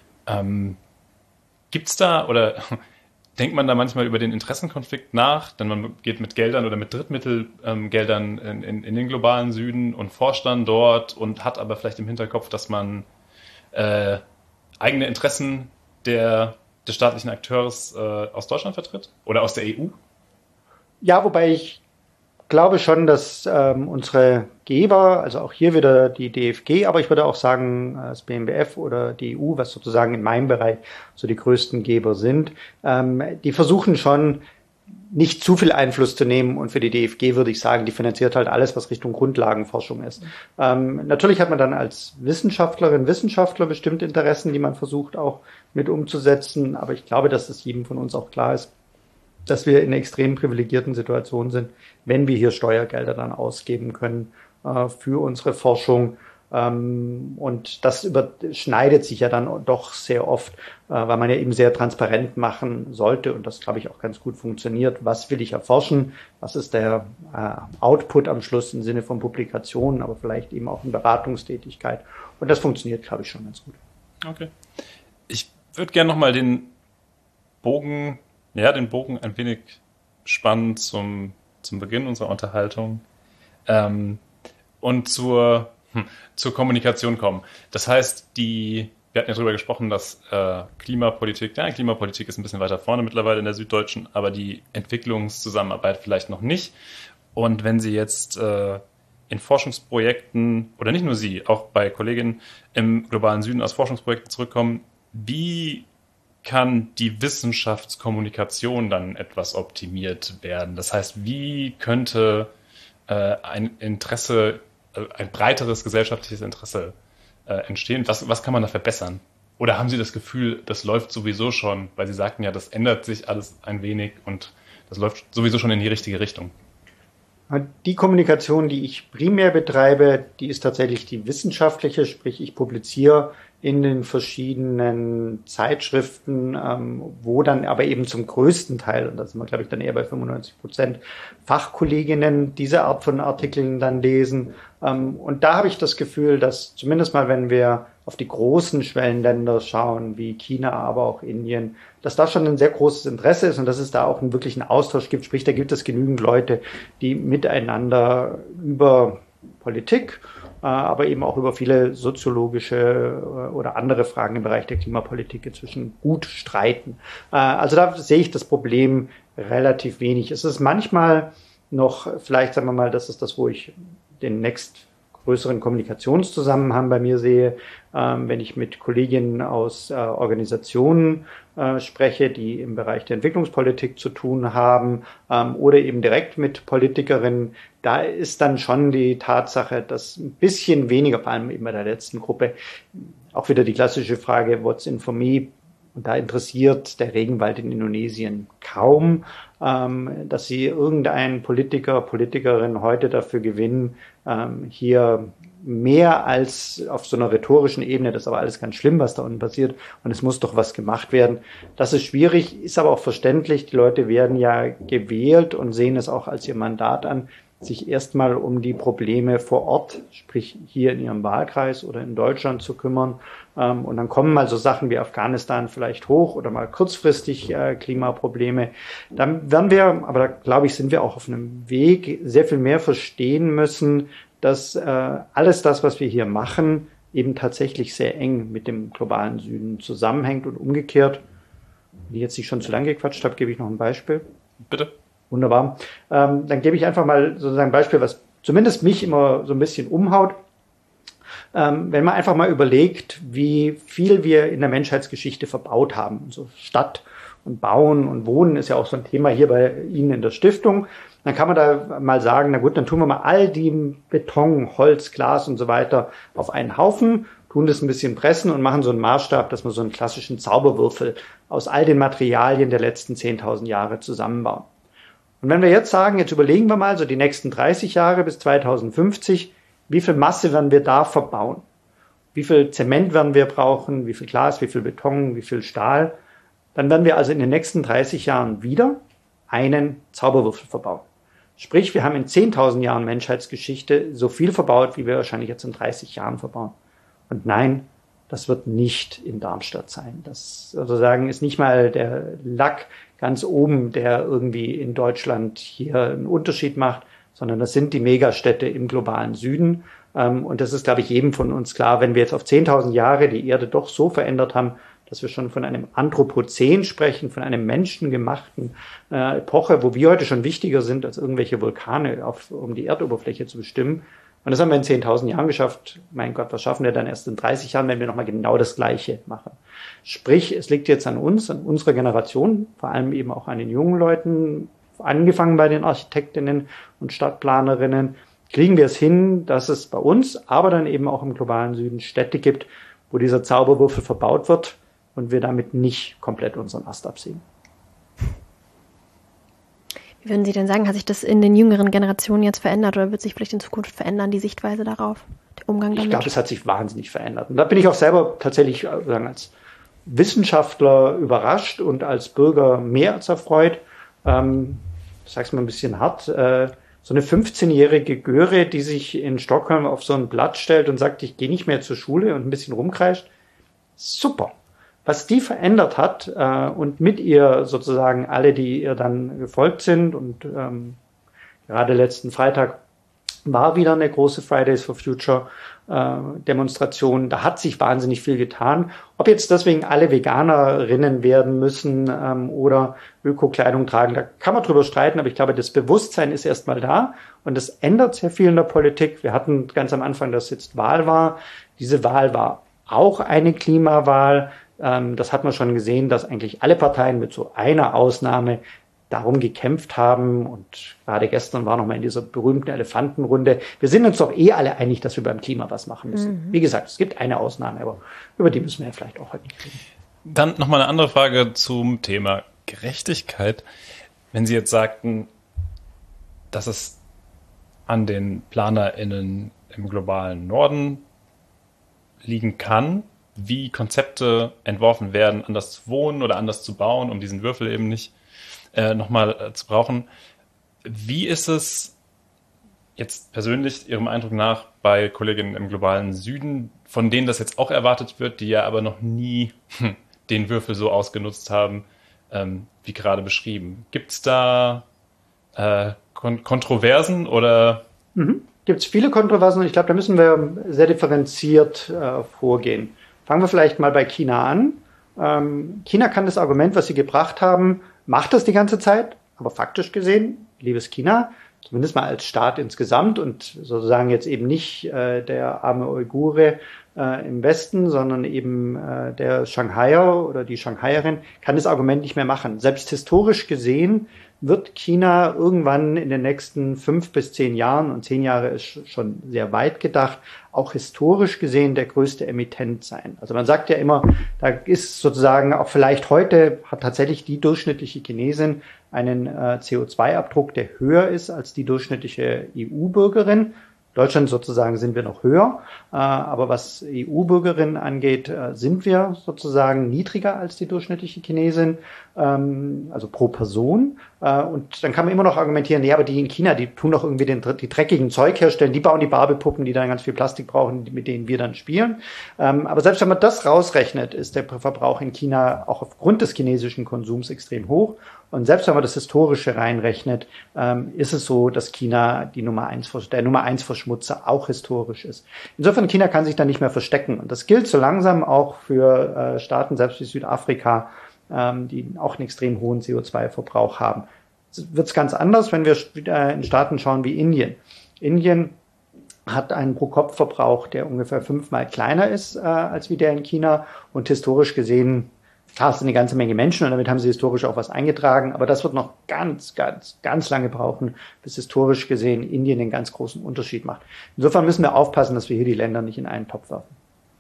Gibt's da oder denkt man da manchmal über den Interessenkonflikt nach, denn man geht mit Geldern oder mit Drittmittelgeldern in den globalen Süden und forscht dann dort und hat aber vielleicht im Hinterkopf, dass man eigene Interessen des staatlichen Akteurs aus Deutschland vertritt oder aus der EU? Ja, wobei ich glaube schon, dass unsere Geber, also auch hier wieder die DFG, aber ich würde auch sagen das BMBF oder die EU, was sozusagen in meinem Bereich so die größten Geber sind, die versuchen schon nicht zu viel Einfluss zu nehmen und für die DFG würde ich sagen, die finanziert halt alles, was Richtung Grundlagenforschung ist. Natürlich hat man dann als Wissenschaftlerin, Wissenschaftler bestimmte Interessen, die man versucht auch mit umzusetzen, aber ich glaube, dass es jedem von uns auch klar ist, dass wir in einer extrem privilegierten Situation sind, wenn wir hier Steuergelder dann ausgeben können für unsere Forschung. Und das überschneidet sich ja dann doch sehr oft, weil man ja eben sehr transparent machen sollte und das, glaube ich, auch ganz gut funktioniert. Was will ich erforschen? Was ist der Output am Schluss im Sinne von Publikationen, aber vielleicht eben auch in Beratungstätigkeit? Und das funktioniert, glaube ich, schon ganz gut. Okay. Ich würde gerne nochmal den Bogen ein wenig spannen zum Beginn unserer Unterhaltung und zur Kommunikation kommen. Das heißt, wir hatten ja darüber gesprochen, dass Klimapolitik ist ein bisschen weiter vorne mittlerweile in der Süddeutschen, aber die Entwicklungszusammenarbeit vielleicht noch nicht. Und wenn Sie jetzt in Forschungsprojekten, oder nicht nur Sie, auch bei Kolleginnen im globalen Süden aus Forschungsprojekten zurückkommen, wie kann die Wissenschaftskommunikation dann etwas optimiert werden? Das heißt, wie könnte ein breiteres gesellschaftliches Interesse entstehen? Was kann man da verbessern? Oder haben Sie das Gefühl, das läuft sowieso schon, weil Sie sagten ja, das ändert sich alles ein wenig und das läuft sowieso schon in die richtige Richtung? Die Kommunikation, die ich primär betreibe, die ist tatsächlich die wissenschaftliche, sprich ich publiziere in den verschiedenen Zeitschriften, wo dann aber eben zum größten Teil, und da sind wir, glaube ich, dann eher bei 95%, Fachkolleginnen diese Art von Artikeln dann lesen. Und da habe ich das Gefühl, dass zumindest mal, wenn wir auf die großen Schwellenländer schauen, wie China, aber auch Indien, dass da schon ein sehr großes Interesse ist und dass es da auch einen wirklichen Austausch gibt. Sprich, da gibt es genügend Leute, die miteinander über Politik, aber eben auch über viele soziologische oder andere Fragen im Bereich der Klimapolitik inzwischen gut streiten. Also da sehe ich das Problem relativ wenig. Es ist manchmal noch, vielleicht sagen wir mal, das ist das, wo ich den größeren Kommunikationszusammenhang bei mir sehe, wenn ich mit Kolleginnen aus Organisationen spreche, die im Bereich der Entwicklungspolitik zu tun haben, oder eben direkt mit Politikerinnen. Da ist dann schon die Tatsache, dass ein bisschen weniger, vor allem eben bei der letzten Gruppe, auch wieder die klassische Frage, what's in for me? Und da interessiert der Regenwald in Indonesien kaum, dass sie irgendeinen Politiker, Politikerin heute dafür gewinnen, hier mehr als auf so einer rhetorischen Ebene, das ist aber alles ganz schlimm, was da unten passiert und es muss doch was gemacht werden. Das ist schwierig, ist aber auch verständlich. Die Leute werden ja gewählt und sehen es auch als ihr Mandat an, sich erstmal um die Probleme vor Ort, sprich hier in ihrem Wahlkreis oder in Deutschland zu kümmern. Und dann kommen mal so Sachen wie Afghanistan vielleicht hoch oder mal kurzfristig Klimaprobleme. Dann werden wir, aber da glaube ich, sind wir auch auf einem Weg, sehr viel mehr verstehen müssen, dass alles das, was wir hier machen, eben tatsächlich sehr eng mit dem globalen Süden zusammenhängt und umgekehrt. Wenn ich jetzt nicht schon zu lange gequatscht habe, gebe ich noch ein Beispiel. Bitte. Wunderbar. Dann gebe ich einfach mal sozusagen ein Beispiel, was zumindest mich immer so ein bisschen umhaut. Wenn man einfach mal überlegt, wie viel wir in der Menschheitsgeschichte verbaut haben. So Stadt und Bauen und Wohnen ist ja auch so ein Thema hier bei Ihnen in der Stiftung. Dann kann man da mal sagen, na gut, dann tun wir mal all die Beton, Holz, Glas und so weiter auf einen Haufen, tun das ein bisschen pressen und machen so einen Maßstab, dass wir so einen klassischen Zauberwürfel aus all den Materialien der letzten 10.000 Jahre zusammenbauen. Und wenn wir jetzt sagen, jetzt überlegen wir mal so die nächsten 30 Jahre bis 2050, wie viel Masse werden wir da verbauen? Wie viel Zement werden wir brauchen? Wie viel Glas, wie viel Beton, wie viel Stahl? Dann werden wir also in den nächsten 30 Jahren wieder einen Zauberwürfel verbauen. Sprich, wir haben in 10.000 Jahren Menschheitsgeschichte so viel verbaut, wie wir wahrscheinlich jetzt in 30 Jahren verbauen. Und nein, das wird nicht in Darmstadt sein. Das sozusagen ist nicht mal der Lack ganz oben, der irgendwie in Deutschland hier einen Unterschied macht, sondern das sind die Megastädte im globalen Süden. Und das ist, glaube ich, jedem von uns klar, wenn wir jetzt auf 10.000 Jahre die Erde doch so verändert haben, dass wir schon von einem Anthropozän sprechen, von einem menschengemachten Epoche, wo wir heute schon wichtiger sind, als irgendwelche Vulkane, um die Erdoberfläche zu bestimmen. Und das haben wir in 10.000 Jahren geschafft. Mein Gott, was schaffen wir dann erst in 30 Jahren, wenn wir nochmal genau das Gleiche machen? Sprich, es liegt jetzt an uns, an unserer Generation, vor allem eben auch an den jungen Leuten, angefangen bei den Architektinnen und Stadtplanerinnen, kriegen wir es hin, dass es bei uns, aber dann eben auch im globalen Süden Städte gibt, wo dieser Zauberwürfel verbaut wird und wir damit nicht komplett unseren Ast absägen. Wie würden Sie denn sagen, hat sich das in den jüngeren Generationen jetzt verändert oder wird sich vielleicht in Zukunft verändern, die Sichtweise darauf, der Umgang damit? Ich glaube, es hat sich wahnsinnig verändert. Und da bin ich auch selber tatsächlich als Wissenschaftler überrascht und als Bürger mehr als erfreut. Ich sage es mal ein bisschen hart, so eine 15-jährige Göre, die sich in Stockholm auf so ein Blatt stellt und sagt, ich gehe nicht mehr zur Schule und ein bisschen rumkreischt. Super. Was die verändert hat und mit ihr sozusagen alle, die ihr dann gefolgt sind und gerade letzten Freitag war wieder eine große Fridays for Future Demonstration. Da hat sich wahnsinnig viel getan. Ob jetzt deswegen alle Veganerinnen werden müssen oder Öko-Kleidung tragen, da kann man drüber streiten, aber ich glaube, das Bewusstsein ist erstmal da und das ändert sehr viel in der Politik. Wir hatten ganz am Anfang, dass jetzt Wahl war. Diese Wahl war auch eine Klimawahl. Das hat man schon gesehen, dass eigentlich alle Parteien mit so einer Ausnahme darum gekämpft haben und gerade gestern war noch mal in dieser berühmten Elefantenrunde. Wir sind uns doch alle einig, dass wir beim Klima was machen müssen. Wie gesagt, es gibt eine Ausnahme, aber über die müssen wir ja vielleicht auch heute nicht reden. Dann noch mal eine andere Frage zum Thema Gerechtigkeit. Wenn Sie jetzt sagten, dass es an den PlanerInnen im globalen Norden liegen kann, wie Konzepte entworfen werden, anders zu wohnen oder anders zu bauen, um diesen Würfel eben nicht nochmal zu brauchen. Wie ist es jetzt persönlich Ihrem Eindruck nach bei Kolleginnen im globalen Süden, von denen das jetzt auch erwartet wird, die ja aber noch nie den Würfel so ausgenutzt haben, wie gerade beschrieben? Gibt es da Kontroversen oder? Gibt es viele Kontroversen und ich glaube, da müssen wir sehr differenziert vorgehen. Fangen wir vielleicht mal bei China an. China kann das Argument, was sie gebracht haben, macht das die ganze Zeit, aber faktisch gesehen, liebes China, zumindest mal als Staat insgesamt und sozusagen jetzt eben nicht der arme Uigure im Westen, sondern eben der Shanghaier oder die Shanghaierin, kann das Argument nicht mehr machen. Selbst historisch gesehen wird China irgendwann in den nächsten 5 bis 10 Jahren, und 10 Jahre ist schon sehr weit gedacht, auch historisch gesehen der größte Emittent sein. Also man sagt ja immer, da ist sozusagen auch vielleicht heute hat tatsächlich die durchschnittliche Chinesin einen CO2-Abdruck, der höher ist als die durchschnittliche EU-Bürgerin. Deutschland sozusagen sind wir noch höher, aber was EU-Bürgerinnen angeht, sind wir sozusagen niedriger als die durchschnittliche Chinesin, also pro Person. Und dann kann man immer noch argumentieren, ja, aber die in China, die tun doch irgendwie die dreckigen Zeug herstellen, die bauen die Barbie-Puppen, die dann ganz viel Plastik brauchen, mit denen wir dann spielen. Aber selbst wenn man das rausrechnet, ist der Verbrauch in China auch aufgrund des chinesischen Konsums extrem hoch. Und selbst wenn man das Historische reinrechnet, ist es so, dass China der Nummer 1 Verschmutzer auch historisch ist. Insofern, China kann sich da nicht mehr verstecken. Und das gilt so langsam auch für Staaten, selbst wie Südafrika, die auch einen extrem hohen CO2-Verbrauch haben. Es wird ganz anders, wenn wir in Staaten schauen wie Indien. Indien hat einen Pro-Kopf-Verbrauch, der ungefähr 5-mal kleiner ist als wie der in China und historisch gesehen. Klar, es sind eine ganze Menge Menschen und damit haben sie historisch auch was eingetragen, aber das wird noch ganz lange brauchen, bis historisch gesehen Indien einen ganz großen Unterschied macht. Insofern müssen wir aufpassen, dass wir hier die Länder nicht in einen Topf werfen.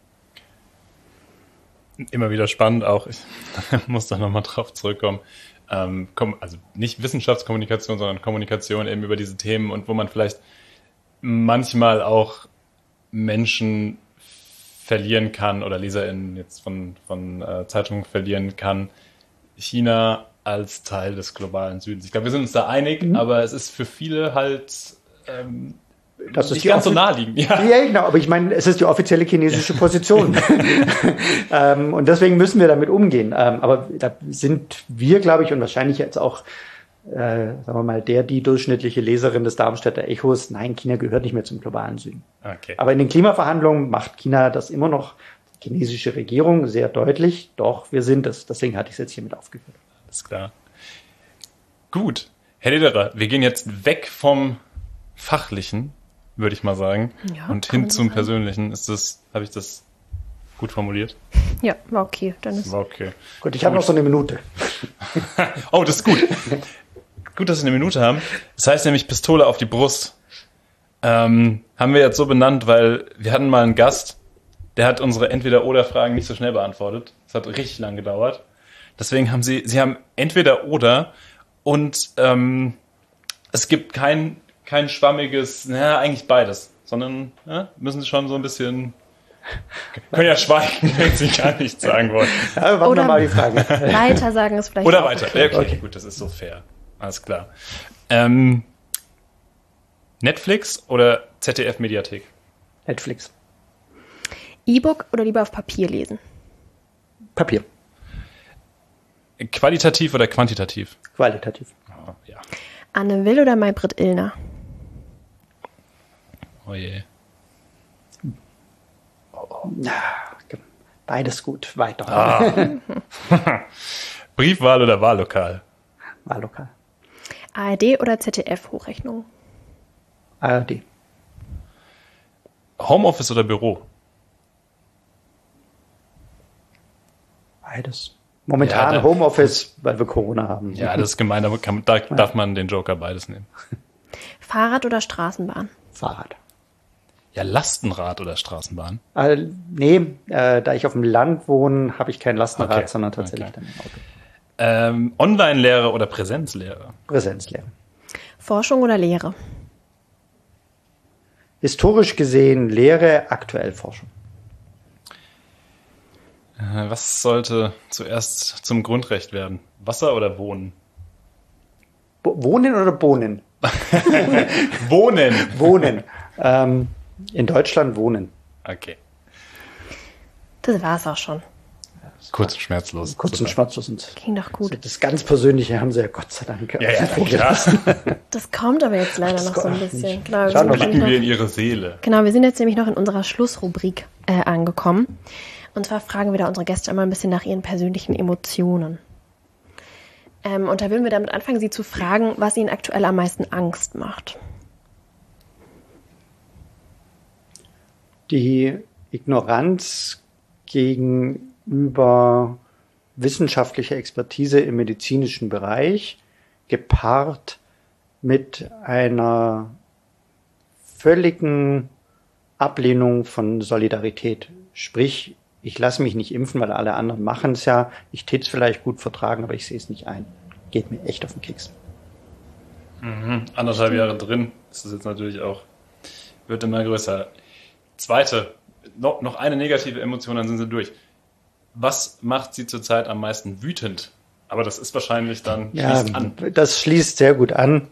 Immer wieder spannend auch, ich muss da nochmal drauf zurückkommen, also nicht Wissenschaftskommunikation, sondern Kommunikation eben über diese Themen und wo man vielleicht manchmal auch Menschen verlieren kann oder LeserInnen jetzt von Zeitungen verlieren kann, China als Teil des globalen Südens. Ich glaube, wir sind uns da einig, aber es ist für viele halt das nicht ganz so naheliegend. Ja, genau, aber ich meine, es ist die offizielle chinesische Position. Und deswegen müssen wir damit umgehen. Aber da sind wir, glaube ich, und wahrscheinlich jetzt auch sagen wir mal, die durchschnittliche Leserin des Darmstädter Echos, nein, China gehört nicht mehr zum globalen Süden. Okay. Aber in den Klimaverhandlungen macht China das immer noch, die chinesische Regierung, sehr deutlich, doch, wir sind es. Deswegen hatte ich es jetzt hier mit aufgeführt. Alles klar. Gut. Herr Lederer, wir gehen jetzt weg vom Fachlichen, würde ich mal sagen, und hin zum Persönlichen. Habe ich das gut formuliert? Ja, war okay. War okay. Gut, ich habe noch so eine Minute. Oh, das ist gut. Gut, dass wir eine Minute haben. Das heißt nämlich Pistole auf die Brust. Haben wir jetzt so benannt, weil wir hatten mal einen Gast, der hat unsere Entweder-Oder-Fragen nicht so schnell beantwortet. Das hat richtig lang gedauert. Deswegen haben sie haben Entweder-Oder und es gibt kein schwammiges, eigentlich beides, sondern müssen sie schon so ein bisschen, können ja schweigen, wenn sie gar nichts sagen wollen. Ja, warten wir mal die Frage. Weiter sagen es vielleicht. Oder weiter. Okay, gut, das ist so fair. Alles klar. Netflix oder ZDF-Mediathek? Netflix. E-Book oder lieber auf Papier lesen? Papier. Qualitativ oder quantitativ? Qualitativ. Oh, ja. Anne Will oder Maybrit Illner? Oh je. Beides gut. Weiter. Briefwahl oder Wahllokal? Wahllokal. ARD oder ZDF-Hochrechnung? ARD. Homeoffice oder Büro? Beides. Momentan Homeoffice, weil wir Corona haben. Ja, das ist gemein, da darf man den Joker beides nehmen. Fahrrad oder Straßenbahn? Fahrrad. Ja, Lastenrad oder Straßenbahn? Nee, da ich auf dem Land wohne, habe ich kein Lastenrad, sondern tatsächlich dann ein Auto. Online-Lehre oder Präsenzlehre? Präsenzlehre. Forschung oder Lehre? historisch gesehen Lehre, aktuell Forschung. Was sollte zuerst zum Grundrecht werden? Wasser oder Wohnen? Wohnen oder Bohnen? Wohnen. Wohnen. In Deutschland wohnen. Okay. Das war's auch schon. Kurz und schmerzlos. Kurz und schmerzlos. Ging doch gut. Das ganz Persönliche haben sie ja Gott sei Dank. Ja. Das kommt aber jetzt leider noch so ein bisschen. Genau, Schauen wir Blicken wir in ihre Seele. Genau, wir sind jetzt nämlich noch in unserer Schlussrubrik angekommen. Und zwar fragen wir da unsere Gäste immer ein bisschen nach ihren persönlichen Emotionen. Und da würden wir damit anfangen, sie zu fragen, was ihnen aktuell am meisten Angst macht. Die Ignoranz gegenüber wissenschaftlicher Expertise im medizinischen Bereich, gepaart mit einer völligen Ablehnung von Solidarität. Sprich, ich lasse mich nicht impfen, weil alle anderen machen es ja. Ich täte es vielleicht gut vertragen, aber ich sehe es nicht ein. Geht mir echt auf den Keks. 1,5 Jahre drin. Das ist jetzt natürlich auch, wird immer größer. Zweite, noch eine negative Emotion, dann sind sie durch. Was macht sie zurzeit am meisten wütend? Aber das ist wahrscheinlich dann, schließt an. Das schließt sehr gut an.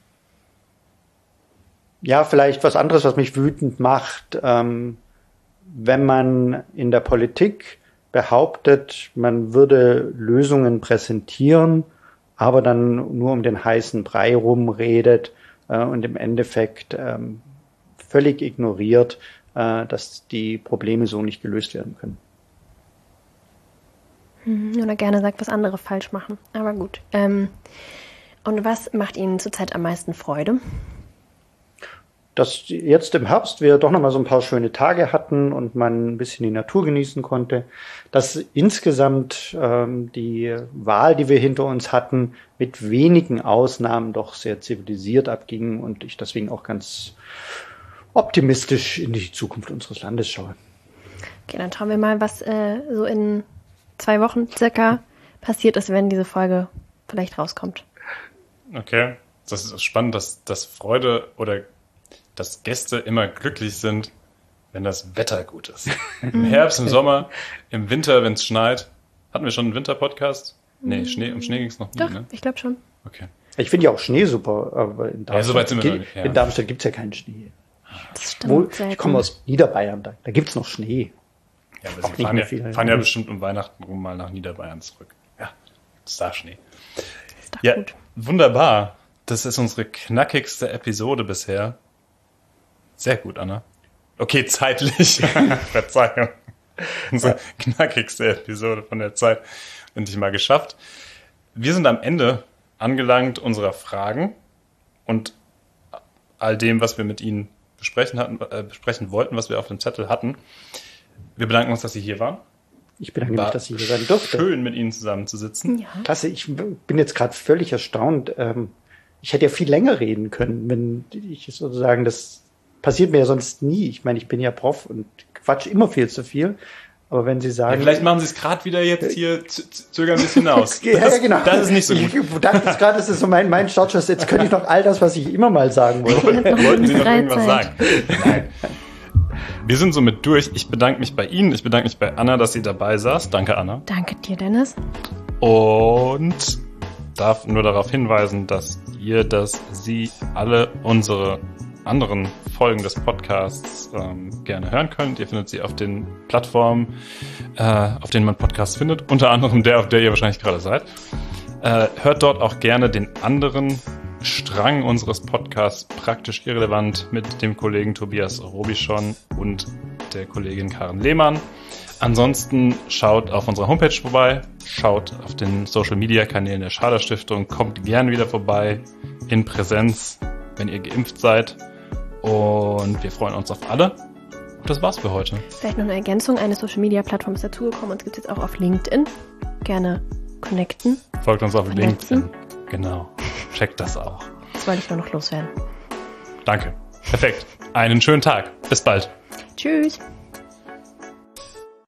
Ja, vielleicht was anderes, was mich wütend macht, wenn man in der Politik behauptet, man würde Lösungen präsentieren, aber dann nur um den heißen Brei rumredet und im Endeffekt völlig ignoriert, dass die Probleme so nicht gelöst werden können. Oder gerne sagt, was andere falsch machen. Aber gut. Und was macht Ihnen zurzeit am meisten Freude? Dass jetzt im Herbst wir doch nochmal so ein paar schöne Tage hatten und man ein bisschen die Natur genießen konnte. Dass insgesamt die Wahl, die wir hinter uns hatten, mit wenigen Ausnahmen doch sehr zivilisiert abging und ich deswegen auch ganz optimistisch in die Zukunft unseres Landes schaue. Okay, dann schauen wir mal, was so in 2 Wochen circa passiert ist, wenn diese Folge vielleicht rauskommt. Okay, das ist spannend, dass Freude oder dass Gäste immer glücklich sind, wenn das Wetter gut ist. Im Herbst, im Sommer, im Winter, wenn es schneit. Hatten wir schon einen Winter-Podcast? Nee, um Schnee ging es noch nie, Doch, ne? ich glaube schon. Okay. Ich finde ja auch Schnee super, aber in Darmstadt, in Darmstadt gibt es ja keinen Schnee. Das stimmt. Ich komme aus Niederbayern, da gibt es noch Schnee. Ja, aber Sie fahren ja bestimmt um Weihnachten rum mal nach Niederbayern zurück. Ja, es ist da Schnee. Ist doch Ja, gut. wunderbar. Das ist unsere knackigste Episode bisher. Sehr gut, Anna. Okay, zeitlich. Verzeihung. Unsere knackigste Episode von der Zeit. Endlich mal geschafft. Wir sind am Ende angelangt unserer Fragen und all dem, was wir mit Ihnen besprechen wollten, was wir auf dem Zettel hatten. Wir bedanken uns, dass Sie hier waren. Ich bedanke mich, dass ich hier sein durfte. Schön, mit Ihnen zusammenzusitzen. Ja. Klasse, ich bin jetzt gerade völlig erstaunt. Ich hätte ja viel länger reden können, wenn ich sozusagen, das passiert mir ja sonst nie. Ich meine, ich bin ja Prof und quatsch immer viel zu viel. Aber wenn Sie sagen... Ja, vielleicht machen Sie es gerade wieder jetzt hier, zögern ein bisschen aus. Ja, genau. Das ist nicht so gut. Ich dachte jetzt gerade, das ist so mein Startschuss. Jetzt könnte ich noch all das, was ich immer mal sagen wollte. Wollten Sie noch irgendwas sagen? Nein. Wir sind somit durch. Ich bedanke mich bei Ihnen. Ich bedanke mich bei Anna, dass sie dabei saß. Danke, Anna. Danke dir, Dennis. Und darf nur darauf hinweisen, dass Sie alle unsere anderen Folgen des Podcasts gerne hören könnt. Ihr findet sie auf den Plattformen, auf denen man Podcasts findet. Unter anderem der, auf der ihr wahrscheinlich gerade seid. Hört dort auch gerne den anderen Strang unseres Podcasts Praktisch Irrelevant mit dem Kollegen Tobias Robichon und der Kollegin Karen Lehmann. Ansonsten schaut auf unserer Homepage vorbei, schaut auf den Social-Media-Kanälen der Schader Stiftung, kommt gerne wieder vorbei in Präsenz, wenn ihr geimpft seid. Und wir freuen uns auf alle. Und das war's für heute. Vielleicht noch eine Ergänzung. Eine Social-Media-Plattform ist dazugekommen. Uns gibt es jetzt auch auf LinkedIn. Gerne connecten. Folgt uns auf vernetzen. LinkedIn. Genau. Checkt das auch. Das wollte ich nur noch loswerden. Danke. Perfekt. Einen schönen Tag. Bis bald. Tschüss.